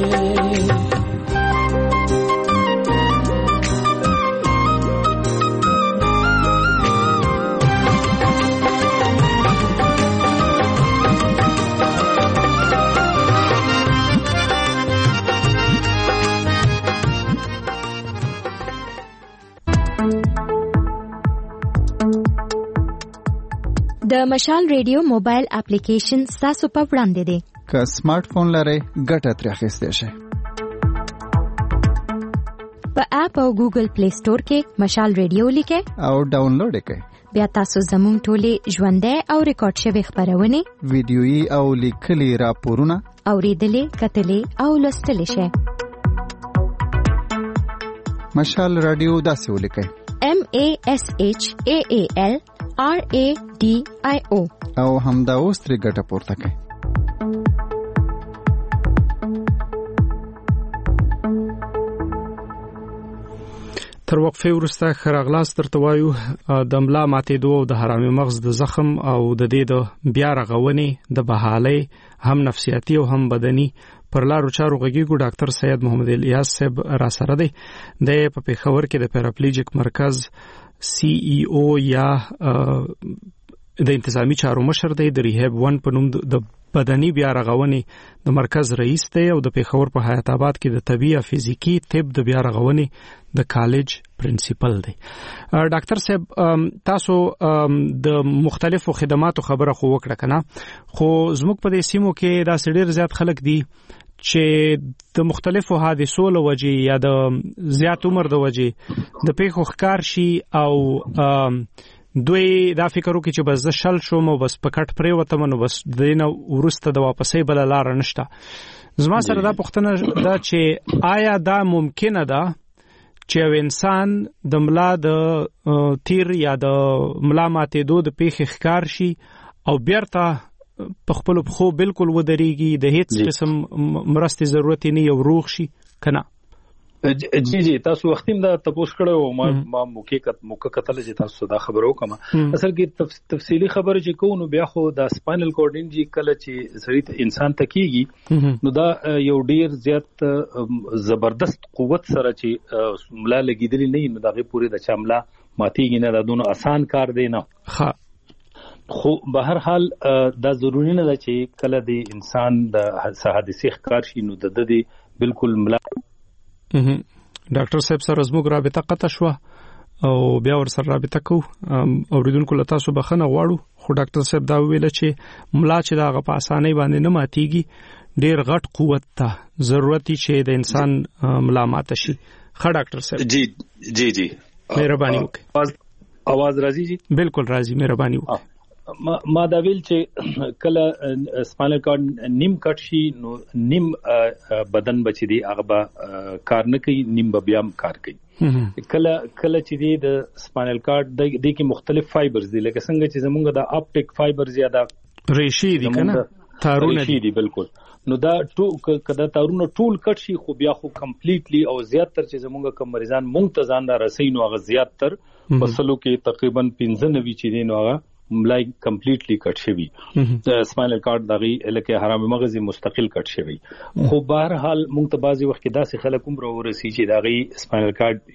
د مشال ریډیو موبایل اپلیکیشن تاسو په وړاندې دی که سمارټ فون لرئ ګټه ترې اخیستی شئ په اپ او ګوګل پلی سٹور کې مشال ریډیو لیکئ او ډاونلوډ یې کړئ بیا تاسو زموږ ټولې ژوندۍ او ریکارډ شوې خبرونه ویډیويي او لیکلي راپورونه اوریدلې کتلې او لوستلې شئ مشال رادیو داسې ولیکئ M A S H A A L R A D I O او همدا اوس ترې ګټه پورته کړئ تر وقفه وروسته خراغلاس ترته وایو د ملا ماتېدو او د حرامي مغز د زخم او د دې د بیا رغونې د بحالۍ هم نفسیاتي او هم بدني پر لارو چارو غږیږو ډاکټر سید محمد الیاس صاحب را سره دی د په پیښور کې د پیراپلیجیک مرکز سی ای او یا د انتظامی چارو مشر دی د ریهاب ون په نوم د بدني بیا رغونې د مرکز رئیس دی او د پیښور په حیات آباد کې د طبي او فزیکی طب د بیا رغونې د کالج پرنسپل دی ډاکټر صاحب تاسو د مختلفو خدماتو خبره خو وکړه کنه خو زموږ په دې سیمو کې دا ډېر زیات خلک دي چې د مختلفو حادثو له وجې یا د زیات عمر د وجې د پیښو ښکار شي او دوی دا فکر وکړي چې بس زه شل شوم او بس پکټ پرې وته نو بس دینه ورسته د واپسې بل لار نشته زما سره دا پوښتنه دا چې آیا دا ممکنه ده چې یو انسان د ملا د تیر یا د ملا ماتېدو د پیښې ښکار شي او بیرته په خپل خو بالکل ودرېږي د هیڅ قسم مرستې ضرورت نه یو روغ شي کنه جی جی تاسو وختیم دا تاسو کړو ما ما موکه موکه کتل چې تاسو دا خبرو کوم اصل کې تفصیلی خبره چې کو نو بیا خو دا سپاینل کورډ انجری کله چې سړی انسان تکیږي نو دا یو ډیر زیات زبردست قوت سره چې ملا لګیدلی نه نو دا غي پوری د چملا ماتیږي نه دا دونه آسان کار دی نه ها خو به هر حال دا ضروری نه ده چې کله د انسان د حادثه ښکار شي نو د دې بالکل ملا ډاکټر صاحب سره زموږ رابطه قطع شو او بیا ور سره رابطه کو اوریدونکو له تاسو بخنه غواړو خو ډاکټر صاحب دا ویل چې ملا چې دا په اسانۍ باندې نه ماتيږي ډیر غټ قوت ته ضرورت چې د انسان ملا مات شي خا ډاکټر صاحب جی جی جی مهرباني وکړئ आवाज راځي جی بالکل راځي مهرباني وکړئ ما دا ویل چې کله سپاینل کارډ نیم کټ شي نو نیم بدن بچی دی هغه کار نه کوي نیم بیا کار کوي کله کله چې دی د سپاینل کارډ د دې کې مختلف فایبرز دي لکه څنګه چې زمونږ د اپټیک فایبرز یا د ریشي دي کنه تارونه دي بالکل. نو دا ټول کدا تارونه ټول کټ شي خو بیا خو کمپلیټلی او زیات تر چې زمونږ کم مریضان مونږ ته ځان را رسینو هغه زیات تر فصلو کې تقریبا پنځه نوي چې دي نو هغه ملای کمپلیټلی کټ شوی د سپاینل کارډ دغه الکه حرام مغز مستقل کټ شوی. خو بهر حال مونږ ته بعضی وخت کې داسې خلک هم راورسي چې دغه سپاینل کارډ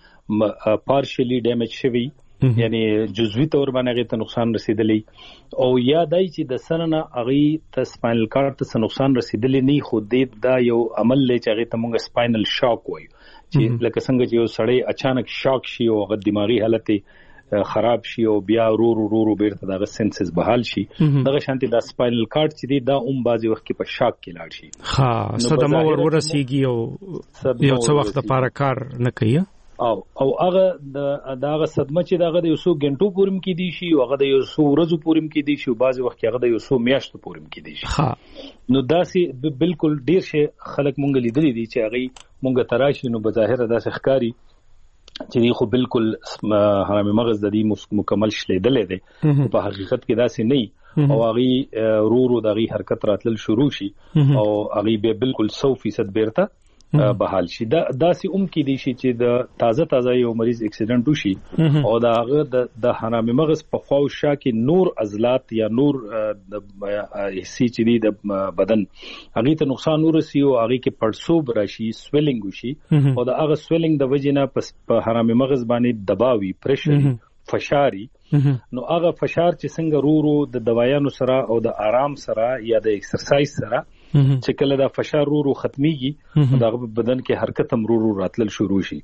یا پارشلی ډیمیج شوی یعنی جزوی تور باندې ته نقصان رسیدلی او یا دای چې د سرنه اغي ته سپاینل کارډ ته نقصان رسیدلی نه خو دې دا یو عمل لې چې هغه ته مونږ سپاینل شاک وایو چې لکه څنګه چې یو سړی اچانک شاک شي او هغه دماغي حالت خراب شي او بیا رو رو رو رو بیرته دغه سنسز بحال شي دغه شانتي د سپاینل کارډ چې دی دا هم بعضی وخت کې په شاک کې لاړ شي ها صدمه ور ورسیږي او یو څو وخت لپاره کار نه کوي او او هغه د دغه صدمه چې دغه د یو څو غنټو پورم کې دی شي او هغه د یو څو ورځو پورم کې دی شي او بعضی وخت هغه د یو څو میاشتو پورم کې دی شي. ها نو داسې بالکل ډیر شي خلک مونږ لیدلې دي چې هغه مونږ تراشي نو بظاهر داسې ښکاری چې دی خو بالکل حرام مغز د دې مکمل شلیدلې ده په حقیقت کې داسې نه او هغه رو رو د هغه حرکت راتل شروع شي او هغه به بالکل سو فیصد بیرته بحال شي. دا داسې هم کې دي شي چې د تازه تازه یو مریض اکسیډنټ وشي او دا هغه د حرام مغز په خوا او شا کې نور عضلات یا نور د حصي چې دي د بدن هغه ته نقصان ورسي او هغه کې پړسوب راشي سویلینګ وشي او دا هغه سویلینګ د وجې نه په حرام مغز باندې دباوي پرشر فشاري نو هغه فشار چې څنګه رو رو د دوايانو سره او د آرام سره یا د ایکسرسایز سره چې کله دا فشار رو رو ختميږي دا بدن کې حرکت هم رو رو راتل شروع شي.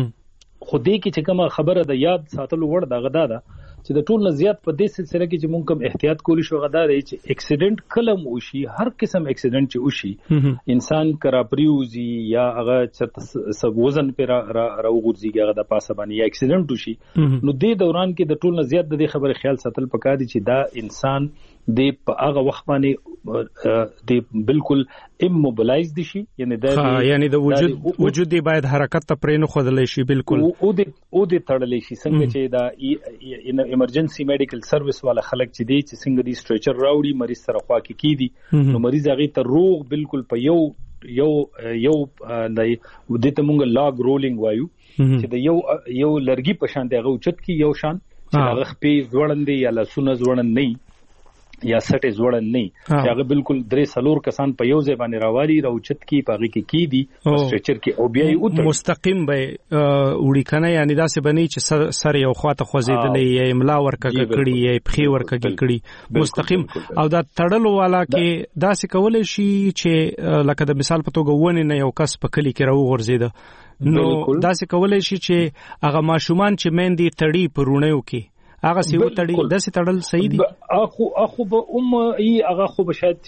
خو دې کې چې کومه خبره د یاد ساتلو وړ دا غدا ده چې د ټول نه زیات په دې سلسله کې چې مونږ کوم احتیاط کولی شو غدا دی چې اکسیډنټ کلم وشي هر قسم اکسیډنټ چې وشي انسان کرا پریوزي یا هغه چې سب وزن پر راوغورځيږي هغه د پاسه باندې یا اکسیډنټ وشي نو دې دوران کې د ټول نه زیات د دې خبره خیال ساتل پکار دي چې دا انسان د په هغه وخت باندې د بالکل اموبلایز دي شي یعنی دا یعنی د وجود وجود دی باید حرکت ته پرې نه خودلې شي بالکل او د او د تړلې شي څنګه چې دا ایمرجنسي میډیکل سرویس والا خلک چې دي چې څنګه دي سټریچر راوړي مریض سره خوا کې کی دي نو مریض هغه ته روغ بالکل په یو یو یو د دې ته مونږ لاګ رولینګ وایو چې د یو یو لرګي په شان دی هغه اوچت کی یو شان چې هغه خپې زوړندې یا لاسونه زوړند نه یا سټه زوړن نه چې هغه بالکل درې سلور کسان په یو ځای باندې راوالي راوچت کی پاږي کې کی دي سټرچر کې او بیا یې مستقیم به وړي کنه یعنی داسې بنی چې سر یو خواته خوځیدلې یا املا ورکه کړي یا پخې ورکه کړي مستقیم او دا تړلو والا کې داسې کولای شي چې لکه د مثال په توګه ونه نه یو کس په کلی کې راو غورځیده نو داسې کولای شي چې هغه ماشومان چې مندي تړي پرونیو کې هغه سی و تړي د سي تړل صحیح دي اخو اخو به ام ای هغه خو به شاید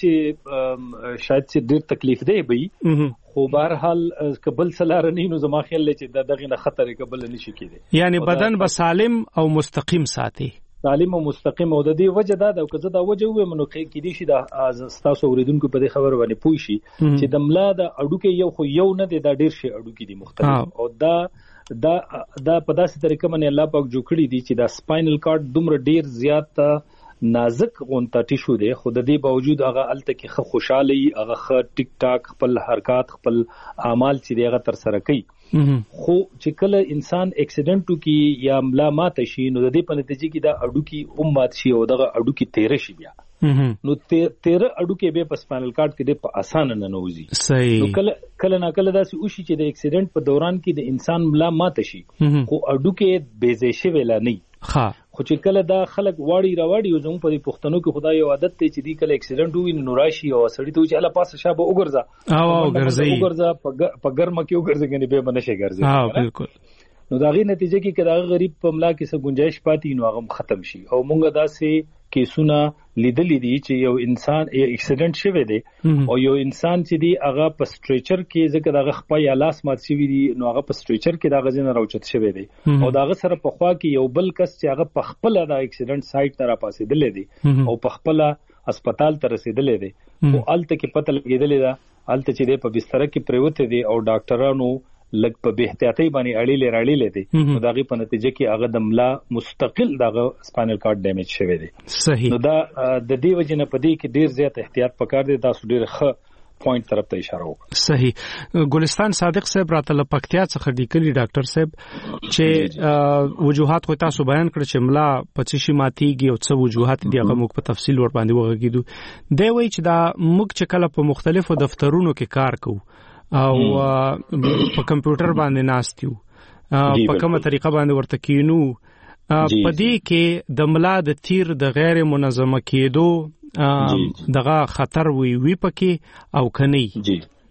چې شاید چې ډیر تکلیف دی به خو بهر حال قبل سلار نه نو زما خیال چې دغه نه خطر قبل نشي کېده یعنی بدن به سالم او مستقیم ساتي سالم او مستقیم او د دې وجه دا د کزه دا وجه وې منو کې دي شي د تاسو اوریدونکو په دې خبر باندې پوي شي چې د ملا د اډوکې یو خو یو نه دی دا ډیر شي اډوکې دي مختلف او دا دا دا په داسې طریقه باندې الله پاک جوړ کړی دي چې دا سپاینل کارډ دومره ډیر زیات نازک غونټه ټیشو دی خو د دې باوجود هغه الته کې خه خوشاله هغه خه ټیک ټاک خپل حرکت خپل اعمال چې هغه تر سره کوي خو چې کله انسان اکسیډنټ کوي یا ملا مات شي نو د دې په نتیجه کې دا اډو کې اومات شي او دغه اډو کې تیر شي بیا نو تیر اډو کې به په سپاینل کارډ کې د په اسانه نه نوځي صحیح نو کله کله نه کله داسې وشي چې د اکسیډنټ په دوران کې د انسان ملا مات شي خو اډو کې بیزې شي ویلا نه ها خو چې کله دا خلک واړی راوړي او زموږ په پښتنو کې خدای یو عادت دی چې دی کله اکسیډنټ وي نو راشي او سړی ته چې الله پاسه شابه وګرځا او وګرځي وګرځا په ګرمه کې وګرځي کني به بنشه ګرځي ها بالکل نو دا غي نتیجه کې کدا غریب په ملا کې څه گنجائش پاتې نو هغه ختم شي او مونږ داسې کیسونه لیدلې دي چې یو انسان اکسیډنټ شوی دی او یو انسان چې دی هغه په سټریچر کې ځکه دغه خپل یا لاس مات شوی دی نو هغه په سټریچر کې دغه ځین راوچت شوی دی او دغه سره په خوا کې یو بل کس چې هغه په خپل د اکسیډنټ سایت ته را پاسېدل دي او په خپل هسپتال ته رسیدل دي او الته کې پته لګیدل دا الته چې په بستر کې پریوته دي او ډاکټرانو لګ په بهتیاتي باندې اړیلې راړیلې دي نو دغه په نتیجه کې هغه د ملا مستقل دغه سپاینل کارډ ډیمیج شوی دی. صحیح. نو دا د دې وجه نه پدې کې ډیر زیات احتیاط پکار دی. تاسو ډیر ښه پوینټ طرف ته اشاره وکړه. صحیح. ګلستان صادق صاحب راته له پکتیا څخه لیکلي ډاکټر صاحب چې وجوهات خو تاسو بیان کړ چې ملا پچشي ماتيږي او څه وجوهات دي هغه موږ په تفصیل ور باندې وغږیدو. دی وایي چې دا موږ چې کله په مختلفو دفترونو کې کار کوو او په کمپیوټر باندې ناست یو په کومه طریقه باندې ورته کینو په دې کې د ملا د تیر د غیر منظمه کېدو دغه خطر وی وی پکې او کني. جی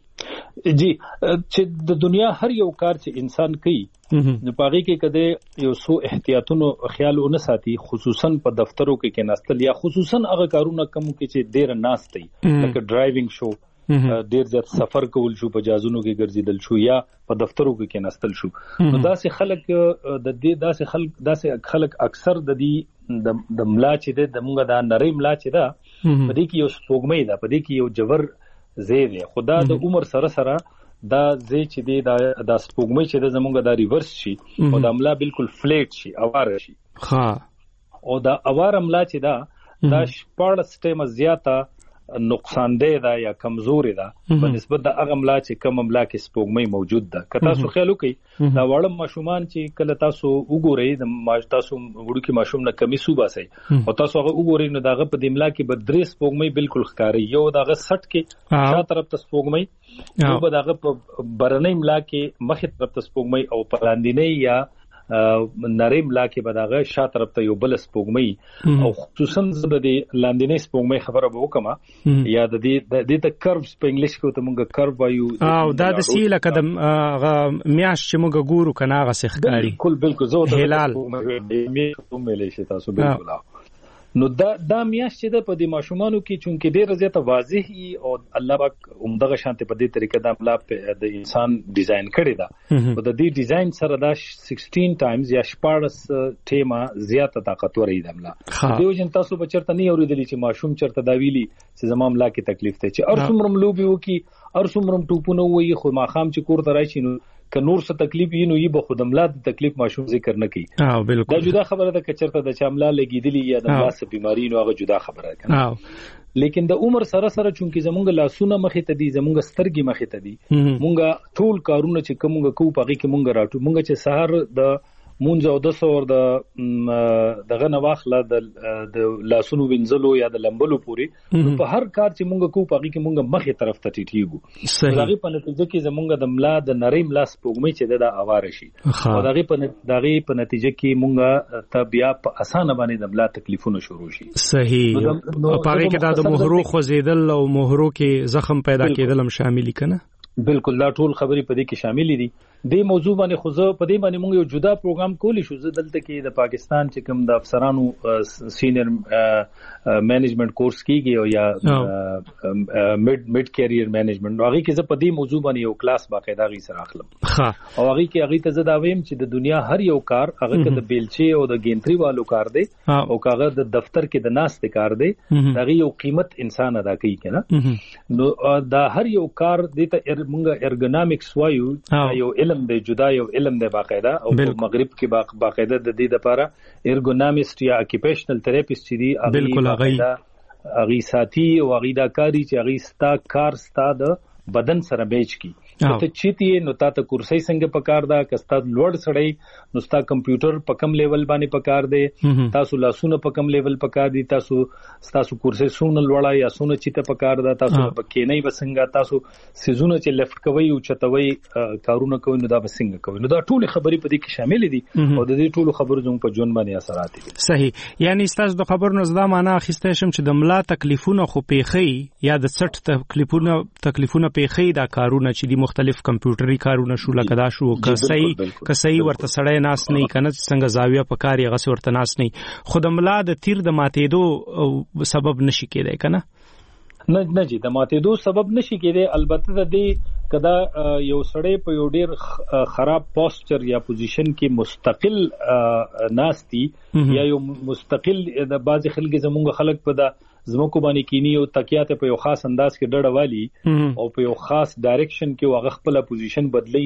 جی چې د دنیا هر یو کار چې انسان کوي نو پاره کې کده یو سو احتیاطونو خیال ونه ساتي خصوصا په دفترو کې کې ناستل یا خصوصا هغه کارونه کوم کې چې ډیر ناست دي لکه ډرایوینګ شو ډیر ځات سفر کول شو په جازونو کې ګرځیدل شو یا په دفترو کې کې ناستل شو. نو داسې خلک د دې داسې خلک داسې خلک اکثر د دې د ملا چې د موږ د نری ملا چې دا په دې کې یو سپوږمۍ ده په دې کې یو جبر زیر دی خدا د عمر سره سره دا زی چې دی دا د سپوږمۍ چې د زمونږ د ریورس شي او د ملا بالکل فلیټ شي اوار شي. ها او دا اوار ملا چې دا دا شپږ سټیمه زیاته نقصان دی دا یا کمزوري ده په نسبت د هغه ملا چې کوم ملا کې سپوږمۍ موجود ده. که تاسو خیال وکړئ دا وړم ماشومان چې کله تاسو وګورئ د ماج تاسو وړو کې ماشوم نه کمی صوباسي او تاسو هغه وګورئ نو داغه په د ملا کې به درې سپوږمۍ بالکل ښکاري. یو داغه سټ کې شا طرف ته سپوږمۍ یو به داغه په برنۍ ملا کې مخې طرف ته سپوږمۍ او پلاندینۍ یا نری ملا کې به داغه شا طرف ته یو بل سپوږمۍ او خصوصا د لاندینۍ سپوږمۍ خبره به وکم یا د دې د د کرفز په انګلیش کې ته مونږه کرف وایو او دا د سیله قدم میاش چې مونږه ګورو کنه هغه سخکاری بالکل بالکل زه د هلال مې ملي شي تاسو بالکل. نو دا د میاش چې د په د ماشومانو کې چونکه ډیره زیاته واضح او الله پاک عمدغه شانته په دې طریقه د ملا د انسان ډیزاین کړی دا او د دې ډیزاین سره دا شپږ ټایمز یا شپږ ټیمه زیاته طاقتور دی د ملا. دیو جن تاسو په چرته نه اوریدلی چې ماشوم چرته دا ویلي چې زما ملا کې تکلیف ته چې ارسومرم لوبي وکي ارسومرم ټوپونه وایي خو ما خام چې کور ته راشي نو که نور څه تکلیف یې نو یې به خود ملا د تکلیف ماشوم ذکر نه کوي. اه بالکل دا جدا خبره ده چې چرته د چاملا لګیدلی یا د لاس بیماری نو هغه جدا خبره ده. اه لیکن د عمر سره سره چونکی زمونږ لاسونه مخې ته دي زمونږ سترګې مخې ته دي مونږه ټول کارونه چې کومه کوو پغې کې مونږ راټو مونږ چې سحر د مونږ او د سور د دغه نواخله د لاسونو وینځلو یا د لمبلو پوری په هر کار چې مونږ کوو پغې کې مونږ مخې طرف ته ټیټیږو. دغه په نتیجه کې زمونږ د ملا د نری ملا سپوږمۍ چې د اواره شي او دغه په دغه په نتیجه کې مونږ ته بیا په اسانه باندې د ملا تکلیفونه شروع شي. صحیح. پغې کې د مهرو خوځیدل او مهرو کې زخم پیدا کېدل هم شامل کنا. بالکل دا ټول خبرې په دې کې شامل دي. د موضوع باندې خو زه په دې باندې موږ یو جدا پروګرام کولی شو. زه دلته کې د پاکستان چې کوم د افسرانو سینیئر مینجمنت کورس کیږي او یا مید مید کیریئر مینجمنت هغه کې زه په دې موضوع باندې یو کلاس باقاعده غي سره اخلم او هغه کې هغه ته زه دا وایم چې د دنیا هر یو کار هغه کې د بیلچې او د گینتري والو کار دی او هغه د دفتر کې د ناست کار دی هغه یو قیمت انسان ادا کوي کنه. نو دا هر یو کار د ته موږ ارګونامکس وایو یو علم دی جدا یو علم دی باقاعده او په مغرب کې باقاعده د دې لپاره ارګونامست یا اکیپیشنل تھراپیست دي هغه هغه ساتي او هغه دا کاری چې هغه ستا کار ستا د بدن سره بیچ کی ته چیتی نو تا ته کورسۍ څنګه پکار دا کستا لوړ سړی نو ستا کمپیوټر په کم لیول باندې پکار دی تاسو لاسونه په کم لیول پکار دي تاسو تاسو کورسۍ سونه لوړا یا سونه چیته پکار دا تاسو پکې نه وسنګا تاسو سيزونه چې لیفت کوي او چتوي کارونه کوي نو دا وسنګ کوي نو دا ټول خبرې په دې کې شامل دي او د دې ټول خبرو زموږ په ژوند باندې اثرات دي. صحیح. یعنی تاسو د خبرو نزدا معنا اخیسته شم چې د ملا تکلیفونه خو پیخي یا د سټ تکلیفونه تکلیفونه پیخي دا کارونه چې د مختلف کمپیوټري کارونه شو لکه دا شو کسي کسي ورته سړی ناس نه کنه څنګه زاویه پکاري غس ورته ناس نه خود ملا د تیر د ماتېدو سبب نشي کېدای کنه. نه نه جی د ماتېدو سبب نشي کېدای. البته د دې کدا یو سړی په یو ډیر خراب پوسچر یا پوزیشن کې مستقل ناستی یا یو مستقل د باز خلک زمونږ خلک په د زموږ باندې کینی او تکیات په یو خاص انداز کې ډډه والی او په یو خاص ډایرکشن کې واغ خپل پوزیشن بدلی نه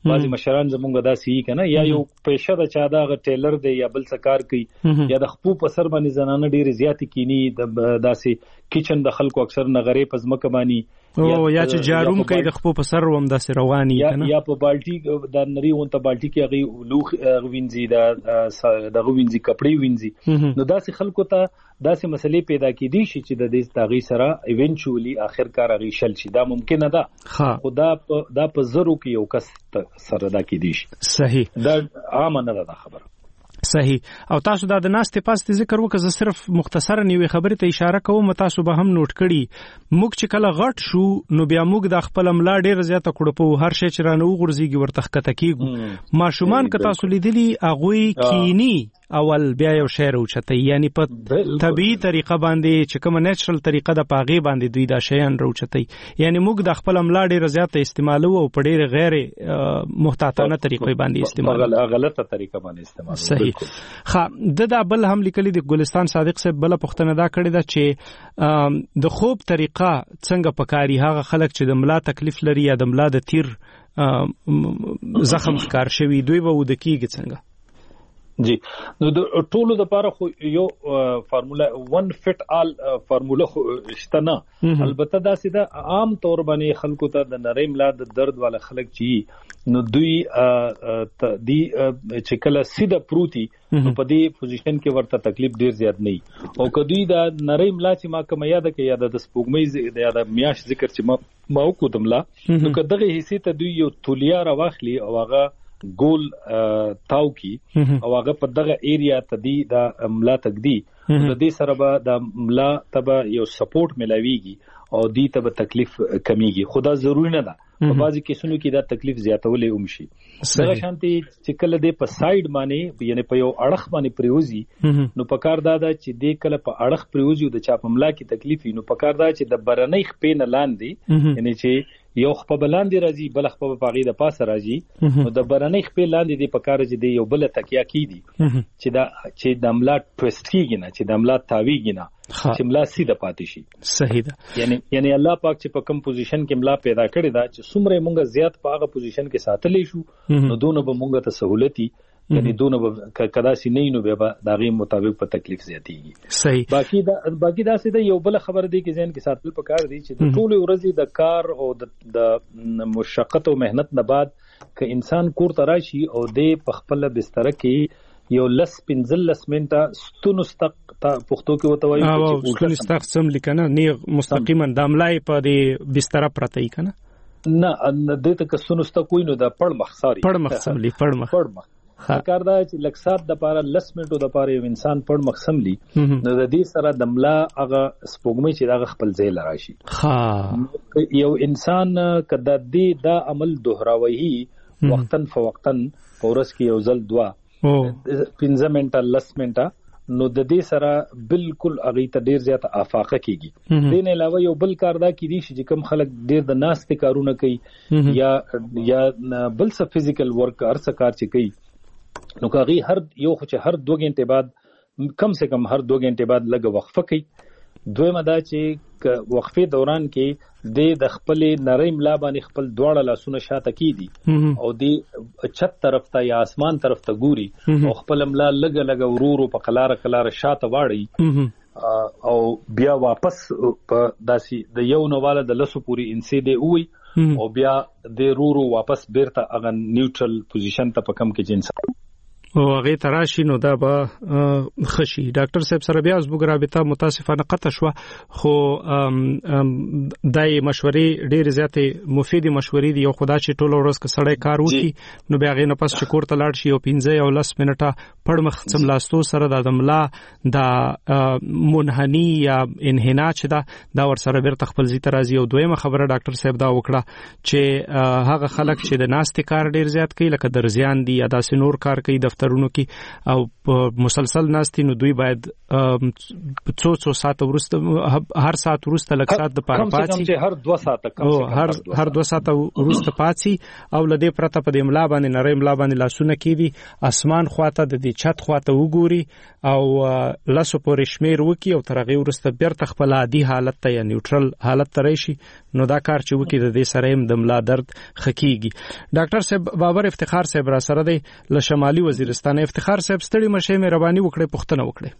بعضی مشران زمونږ داسې کنه یا یو پېښه د چا دا ټیلر دی یا بل څه کار کوي یا د خپو په سر باندې زنانه ډېر زیات کینی د داسې کچن د خلکو اکثر نغری په ځمکه باندې او یا چې جاروم کوي د خپو په سر وم داسې رواني کنه یا په بالټي د نری اونته بالټي کې هغه لوخ غوینځي د د غوینځي کپړې وینځي نو داسې خلکو ته داسې مسلې پیدا کیدي شي چې د دې تاغي سره ایونچولی اخر کار هغه شل شي دا ممکنه ده خدا دا په زرو کې یو کس سره دا کیدي شي صحیح دا عام نه ده خبره صحیح او تاسو دا د ناستې پاستې ذکر وکړه زه صرف مختصرا یوې خبرې ته اشاره کوم تاسو به هم نوٹ کړي موږ چې کله غټ شو نو بیا موږ د خپل ملا ډېر زیاته کړو په هر شي چې رانه وغورځيږي ورته ښکته کیږو ماشومان که تاسو لیدلی هغوی کینی اول بیا یو شعر اوچته یعنی په طبيعي طریقه باندې چې کوم نیچرل طریقه د پاغي باندې دوی دا شیان راوچته یعنی موږ د خپل ملا ډېر زیاته استعمالو او په ډېر غیر محتاطانه طریقې باندې استعمال غلطه طریقه باندې استعمال صحیح ښه د دا بل هم لیکلي د ګلستان صادق صاحب بل پښتنه دا کړی دا چې د خوب طریقه څنګه پکاري هغه خلک چې د ملا تکلیف لري یا د ملا د تیر زخم ښکار شوی دوی به ود کیږي څنګه جی نو د ټولو د لپاره خو یو فارمولا ون فټ آل فارمولا خو شته نه البته دا سیده عام طور باندې خلکو ته د نری ملا د درد والا خلک چی نو دوی دی چې کله سیده پروتي نو په دې پوزیشن کې ورته تکلیف ډیر زیات نه او کدی دا نری ملا چې ما کوم یاد کې یاد د سپوږمۍ د یاد میاش ذکر چې ما ما وکړم لا نو کداغه حصے ته دوی یو تولیا راوخلی او هغه ګول تاو کی او هغه په دغه ایریا ته دی د ملا تکدی د دې سره به د ملا ته یو سپورټ ملاويږي او دی ته تکلیف کمیږي خدا ضروری نه ده په بعضی کیسونو کې دا تکلیف زیاتولې هم شي دا شانتي چې کله د په ساید باندې یعنی په یو اړخ باندې پریوزي نو پکار دا ده چې د کله په اړخ پریوزي د چا په ملا کې تکلیف نو پکار دا چې د برنۍ خپې نه لاندې یعنی چې یو خپل بلاندې راځي بل خپل پاغي د پاسه راځي نو د برنۍ خپل لاندې د پکاره چې دی یو بل تکیا کیدی چې دا چې د عملا ټويست کیږي نه چې د عملا تاویږي نه چې ملا سیده پاتې شي صحیح ده یعنی یعنی الله پاک چې په کوم پوزیشن کې ملا پیدا کړی دا چې څومره مونږه زیات په هغه پوزیشن کې ساتلې شو نو دونه به مونږه ته سہولتي یعنی دونه به کدا سي نه نو به دا غي مطابق په تکلیف زیاتیږي صحیح باقی دا باقی دا سیده یو بل خبر دی کې ځین کې ساتل پکار دی چې د ټولو ورځې د کار او د مشقت او مهنت نه بعد ک انسان کور ته راشي او د خپل بستر کې یو لس پنځل لس منټه ستونستق پښتو کې وته وایي چې ستونستق سم لیکنه نه مستقیما د عملای په دې بستر پرته ای کنه نه د ته ک ستونستق کوی نو د پړ مخساري پړ مخسملی پړ مخ پړ مخ کار دا چې لکسات د پاره لس منټو د پاره یو انسان پړ مخسملی نو د دې سره د ملا هغه سپوږمۍ چې هغه خپل ځای لراشي ها یو انسان کدا دې دا عمل دوهراوي وختن فوقتن پورس کې یو ځل دوا پنځه منټه لس منټه نو د دې سره بالکل اغه ته ډیر زیات افاقه کیږي دین علاوه یو بل کار دا کیدی چې کوم خلک ډیر د ناست کارونه کوي یا یا بل څه فزیکل ورک ارڅ کار چې کوي نو کاغي هر یو خو چې هر دو غنټه بعد کم سے کم هر دو غنټه بعد لګ وقفه کوي دویمه دا چې وقفه دوران کې د خپل نری ملا باندې خپل دواړه لاسونه شاته کیدي او د چت طرف ته یا اسمان طرف ته ګوري او خپل ملا لګ لګ ورورو په قلاره قلاره شاته واړي او بیا واپس په داسي د یو نواله د لسو پوری انسي دی وي او بیا د رورو واپس بیرته اغه نیوټرل پوزیشن ته په کم کې جنس او هغه تراشي نو دا به خشي ډاکټر صاحب سره بیا زموږ رابطه متاسفانه قطع شو خو دای مشورې ډېر زیاتې مفیدې مشورې دي یو خدا چې ټول ورځ کې سړی کار وکړي نو بیا غي نه پس چې کور ته لاړ شي او پنځه او لس منټه پړ مخ څم لاستو سره د عملا د منحنی یا انحنا چې دا دا ور سره بیرته خپل زی ترازی او دویمه خبره ډاکټر صاحب دا وکړه چې هغه خلک چې د ناستې کار ډېر زیات کوي لکه درزیان دي یا داسې نور کار کوي دفتر بسترونو کې او په مسلسل ناستي نو دوی باید څو څو ساعت ورسته هر ساعت ورسته لږ ساعت د پاره پاتې هر دوه ساعت کم او هر هر دوه ساعت ورسته پاتې او لدې پرته په دې املا باندې نری املا باندې لاسونه کیږي اسمان خواته د دې چت خواته وګوري او لاسو پورې شمیر وکي او ترغه ورسته بیرته خپل عادي حالت ته یا نیوټرل حالت ته راشي نو دا کار چې وکي د دې سره هم د ملا درد خکېږي. ډاکټر صاحب بابر افتخار صاحب را سره دی له شمالي وزیرستان. افتخار صاحب ستړي مشه مهرباني وکړئ پوښتنه وکړئ.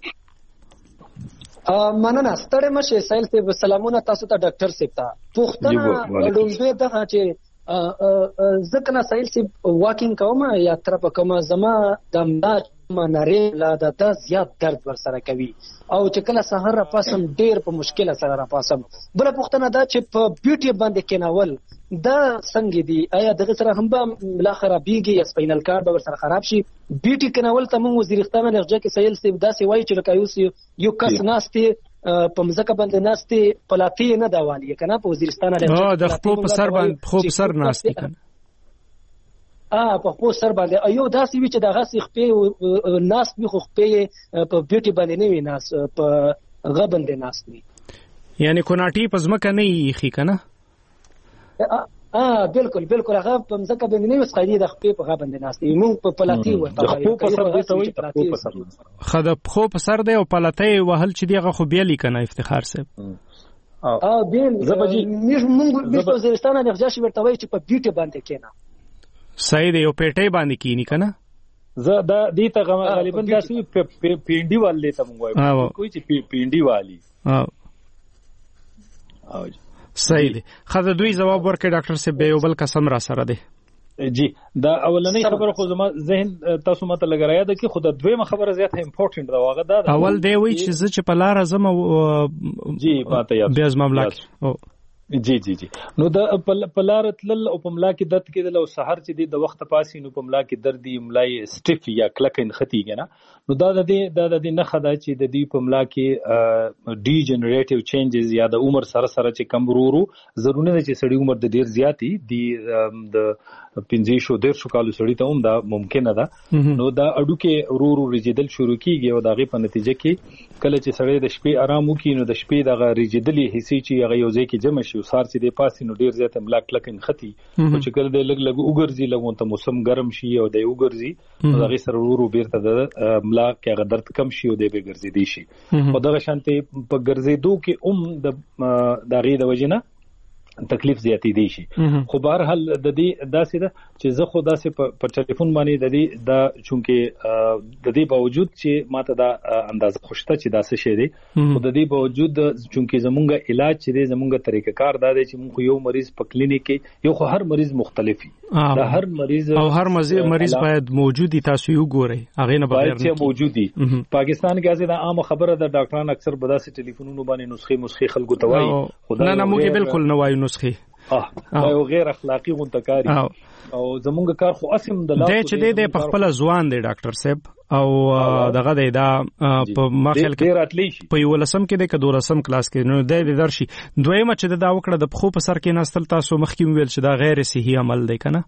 مننه ستړي مشه سایل صاحب سلامونه تاسو ته ډاکټر صاحب ته پوښتنه لومبه دغه چې ځکه نه سایل صاحب واکینګ کوم یا تر په کومه زما د ملا مناري لا د د زیات درد ور سره کوي او چې کله سحر را پاسم ډیر په مشکله سره را پاسم. بل پوښتنه دا چې په بیوټي باندې کېناول دا څنګه دی آیا دغه سره هم به ملا خرابېږي یا سپینل کارډ به ور سره خراب شي؟ بیوټي کېناول ته موږ وزیرستان لهجه کې سایل صاحب دا سی وایي چې لکه یو یو کس ناشته په مزکه باندې ناشته پلاتی نه دا والی کنه په وزیرستان لهجه اه د خپل په سر باندې خو په سر ناشته کنه اه په خپل سر باندې ایو داسې وی چې دغه سي خپې ناس به خو خپې په بیوټي باندې نه وي ناس په غبندې ناس وي یعنی کوناټي په ځمکه نه یخي کنه اه بالکل بالکل هغه په ځکه باندې نه وسخایي د خپې په غبندې ناس دی مو په پلاتی ورته خو په سر دی ته وي په سر خد خو په سر دی او پلاتی وهل چې دیغه خو بیلی کنه افتخار صاحب اه بیل زبجی موږ د وزیرستان نه ځاشي ورته وای چې په بیوټي باندې کېنا صحیح دی یو پیټي باندې کینی کنه زه دا دې ته غالبا داسې پینډي والے ته مونږ وایو کوئی چې پینډي والی او صحیح دی. خدای دوی جواب ورکړي ډاکټر صاحب به یو بل قسم را سره دی. جی دا اولنۍ خبره خو زما ذهن تاسو ماته لګرایا ده چې خو د دویمه خبره زیات امپورټنت دا واغه ده اول دی وی چې زه چې په لار زم جی پاته یاد بیا زما ملاک او جی جی جی نو د پلار تل او په ملا کې درد کېدل او سحر چې د وخت پاسي نو په ملا کې درد دی ملای سټیف یا کلکن خطیږي نه نو دا د دې د دې نه خدا چې د دې په ملا کې ډي جنریټیو چینجز یا د عمر سره سره چې کم ورو ضروري نه چې سړی عمر د ډیر زیاتی دی د پنځه شو ډیر شو کالو سړی ته هم دا ممکنه ده نو دا اډو کې ورو ورو ریجیدل شروع کیږي او دا غي په نتیجه کې کله چې سړی د شپې آرام وکړي نو د شپې دغه ریجیدلې حصے چې هغه یو ځای کې جمع شي سار چې د پاسې نو ډیر زیات ملاک لکن خطي او چې کله د لګ لګ وګرځي لګون ته موسم ګرم شي او د وګرځي هغه سره ورو بیرته د ملاک کې هغه درد کم شي او د به ګرځي دي شي او دغه شانته په ګرځېدو کې اوم د دغه د وجنه تکلیف زیاتی دی شي خو بهر حال د دې داسې ده چې زه خو داسې په ټلیفون باندې د دې د چونکه د دې باوجود چې ماته دا اندازه خوشته چې داسې شي دي خو د دې باوجود چونکه زمونږ علاج چې دی زمونږ طریقه کار دا دی چې موږ یو مریض په کلینیک کې یو خو هر مریض مختلفي دا هر مریض او هر مریض باید موجودي تاسو یو ګورئ هغه نه بغیر نه موجودي پاکستان کې دا عام خبره ده ډاکټران اکثر به داسې ټلیفونونو باندې نسخې مسخې خلکو ته وایي خدای نه موږ بالکل نه وایو نسخې اه او غیر اخلاقی غونټکاری او زمونږ کار خو اسیم د لا د چې د په خپل ځوان دی ډاکټر صاحب او دغه دی دا په مخال کې په یو لسم کې د کدو رسم کلاس کې نو د درشي دویمه چې دا وکړه د خو په سر کې نستل تاسو مخکې ویل چې دا غیر صحي عمل دی کنه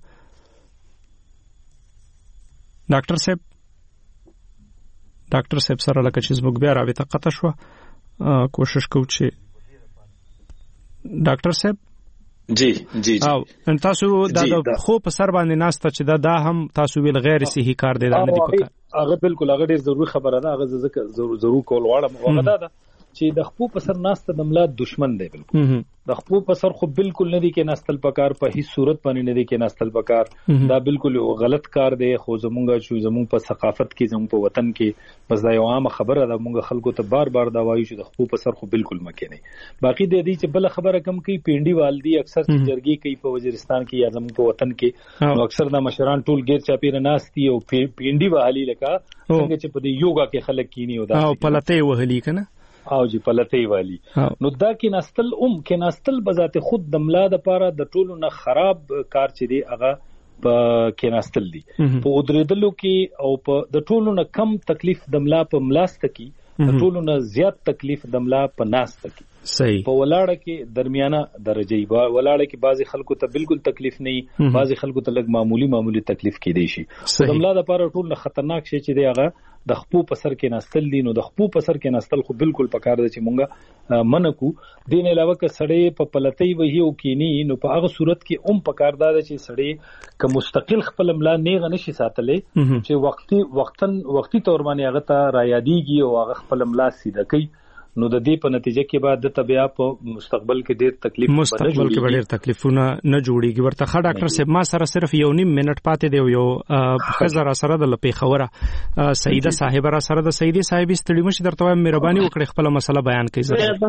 ډاکټر صاحب ډاکټر صاحب سره لکه چې زموږ بیا رابطه قطع شو کوشش کوو چې ډاکټر صاحب جی جی جی او تاسو د خو په سر باندې ناسته چې دا دا هم تاسو ویل غیر صحي کار دی نه دی پکار هغه بالکل هغه ډیر ضروري خبره ده هغه ځکه ضرور کول غواړم هغه دا ده چې د خپو په سر ناسته د ملا دشمن دی بالکل د خپو په سر خو بالکل نه دی کې ناستل پکار په هیڅ صورت باندې نه دی کې ناستل پکار دا بالکل غلط کار دی خو زمونږ چې زمونږ په ثقافت کې زمونږ په وطن کې بس دا یو عام خبره ده مونږ خلکو ته بار بار دا وایو چې د خپو په سر خو بالکل مکه نه باقی د دې چې بل خبره کم کوي پینډي والدي اکثر جرګي کوي په وزیرستان کې یا زمونږ په وطن کې نو اکثر د مشران ټول غیر چاپیره ناشتي او پینډي والی لکه څنګه چې په یوګا کې خلک کینی او دا او پلته وهلی کنه او جی پلته والی نو دا کې نستل اوم کې نستل بذات خود د ملا د پاره د ټولو نه خراب کار چې دی هغه په کې نستل دي په ودریدلو کې او په د ټولو نه کم تکلیف د ملا په ملاست کې د ټولو نه زیات تکلیف د ملا په ناست کې صحیح په ولاړه کې درمیانه درجه ای ولاړه کې بعضی خلکو ته بالکل تکلیف نه بعضی خلکو ته لګ معمولی معمولی تکلیف کېدی شي د ملا د لپاره ټول خطرناک شي چې دی هغه د خپو په سر کې نستل دي نو د خپو په سر کې نستل خو بالکل پکار دی چې مونږه منکو دین علاوه ک سړی په پلتۍ وهي او کینی نو په هغه صورت کې اوم پکار دی چې سړی ک مستقل خپل ملا نیغه نشي ساتلې چې وختي وختن وختي تور باندې هغه ته را یادېږي او هغه خپل ملا سیده کوي نو د دې په نتیجه کې بعد د طبيعه په مستقبل کې ډېر تکلیف مستقبل کې ډېر تکلیفونه نه جوړيږي ورته ښه ډاکټر صاحب ما سره صرف یو نیم منټ پاتې دی یو خزر سره د لپی خبره سیده صاحب را سره د سیدی صاحب استړي مشه درته مهرباني وکړئ خپل مسله بیان کړئ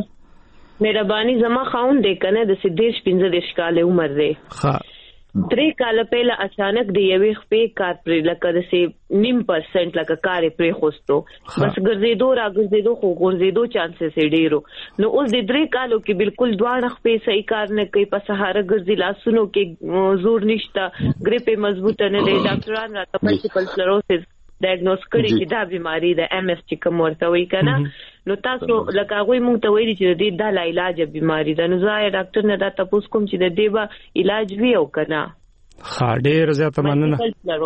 زه مهرباني زما خاون دی کنه د سیدیش پنځه د ښکاله عمر دی ها درې کال پهله اچانک د یوې خپې کار پر لکه د سي نیم پرسنټ لکه کار پرې خوستو بس ګرځېدو را ګرځېدو خو ګرځېدو چانسز ډېرو نو اوس د درې کالو کې بالکل دواړه خپې صحیح کار نه کوي په سهار ګرځي لاسونو کې زور نشته ګریپ مضبوطه نه دی ډاکټران راته مالټیپل سکلروسس ډایګنوز کړي چې دا بیماری د ایم ایس چې کوم ورته وایي کنه نو تاسو لکه هغه مونږ ته وایي چې د دې د علاج بیماری ده نو زه ډاکټر نه دا تاسو کوم چې د دې به علاج وی او کنه ها ډېر زیاته مننه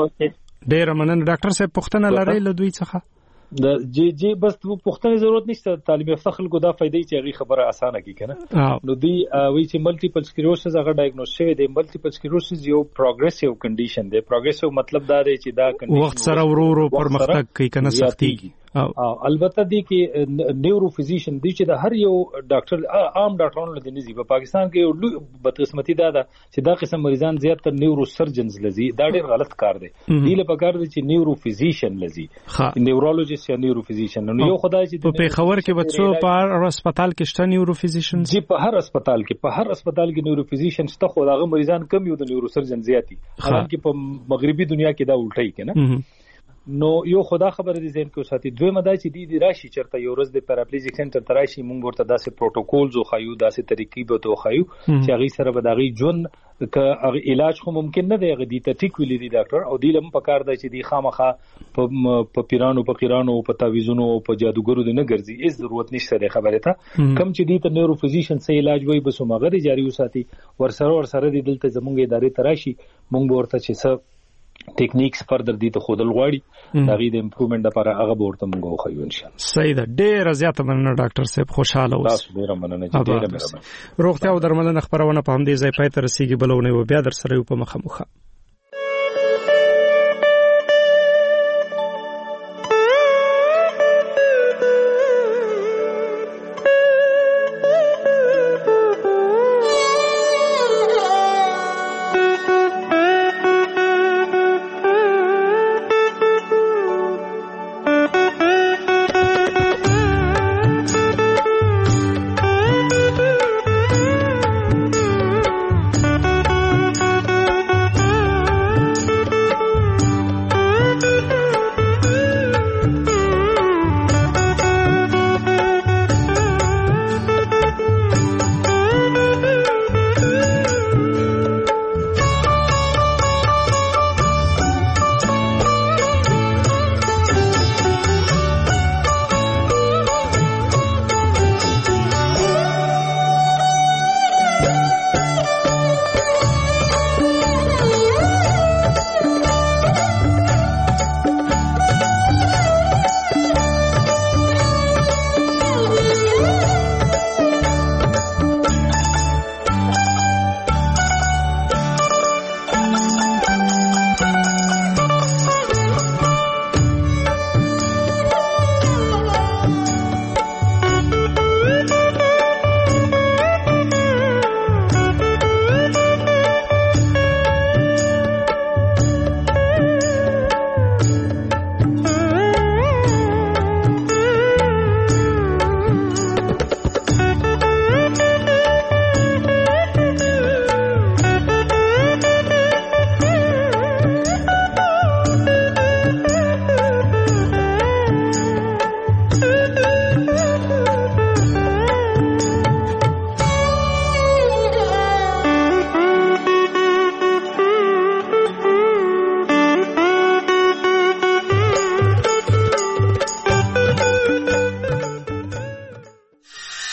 ډېر مننه ډاکټر صاحب پوښتنه لرئ له دوی څخه د جی جی بس پوښتنه ضرورت نشته طالب یافته خلکو دا فائدې چې هغه خبره اسانه کی کنه نو دی وی چې ملټیپل سکلیروسس هغه ډایګنوز شوی دی ملټیپل سکلیروسس یو پروګریسیو کنډیشن دی پروګریسیو مطلب دا دی چې دا کنډیشن وخت سره ورو ورو پرمختګ کوي کنه سختي او البته دی کې نیورو فزیشن دی چې د هر یو ډاکټر عام ډاکټرانو لدی نزي په پاکستان کې یو بدقسمتي دا ده چې دا قسم مریضان زیات تر نیورو سرجنز لزي دا ډېر غلط کار دی دی له پکار دی چې نیورو فزیشن لزي نیورولوژیست یا نیورو فزیشن نو یو خدای چې په پیښور کې بچو په هر هسپتال کې شته نیورو فزیشن جی په هر هسپتال کې په هر هسپتال کې نیورو فزیشن شته خو داغه مریضان کم یو د نیورو سرجن زیاتی حالانکه په مغربي دنیا کې دا الټی کنه نو یو خدا خبره دي زین کې وساتي دوی مدای چې دی دی راشي چرته یو ورځ د پیراپلیجیک سنټر تراشي مونږ ورته داسې پروتوکول زو خایو داسې طریقې به تو خایو چې هغه سره به دغه جون ک علاج خو ممکن نه دی هغه دي ته ټیک ویلي دي ډاکټر او دی لم پکار دی چې دی خامخه په پیرانو په قیرانو په تعویذونو او په جادوګرو دی نه ګرځي هیڅ ضرورت نشته د خبره ته کم چې دی ته نیورو فزیشن سه علاج وای بس مغری جاری وساتي ورسره ورسره دی دلته زمونږ ادارې تراشي مونږ ورته چې څه ټیکنیکس فردر دي ته خودل غواړي دا غي د امپروومنت لپاره هغه ورته موږ خو ان شاء الله صحیح ده ډېر زیاته مننه ډاکټر صاحب خوشاله اوسئ تاسو ډېر مننه چې ډېر مهرباني روغتیا او درملنه خبرونه په همدې ځای پای ته رسیدي بلونه بیا در سره یو په مخه مخه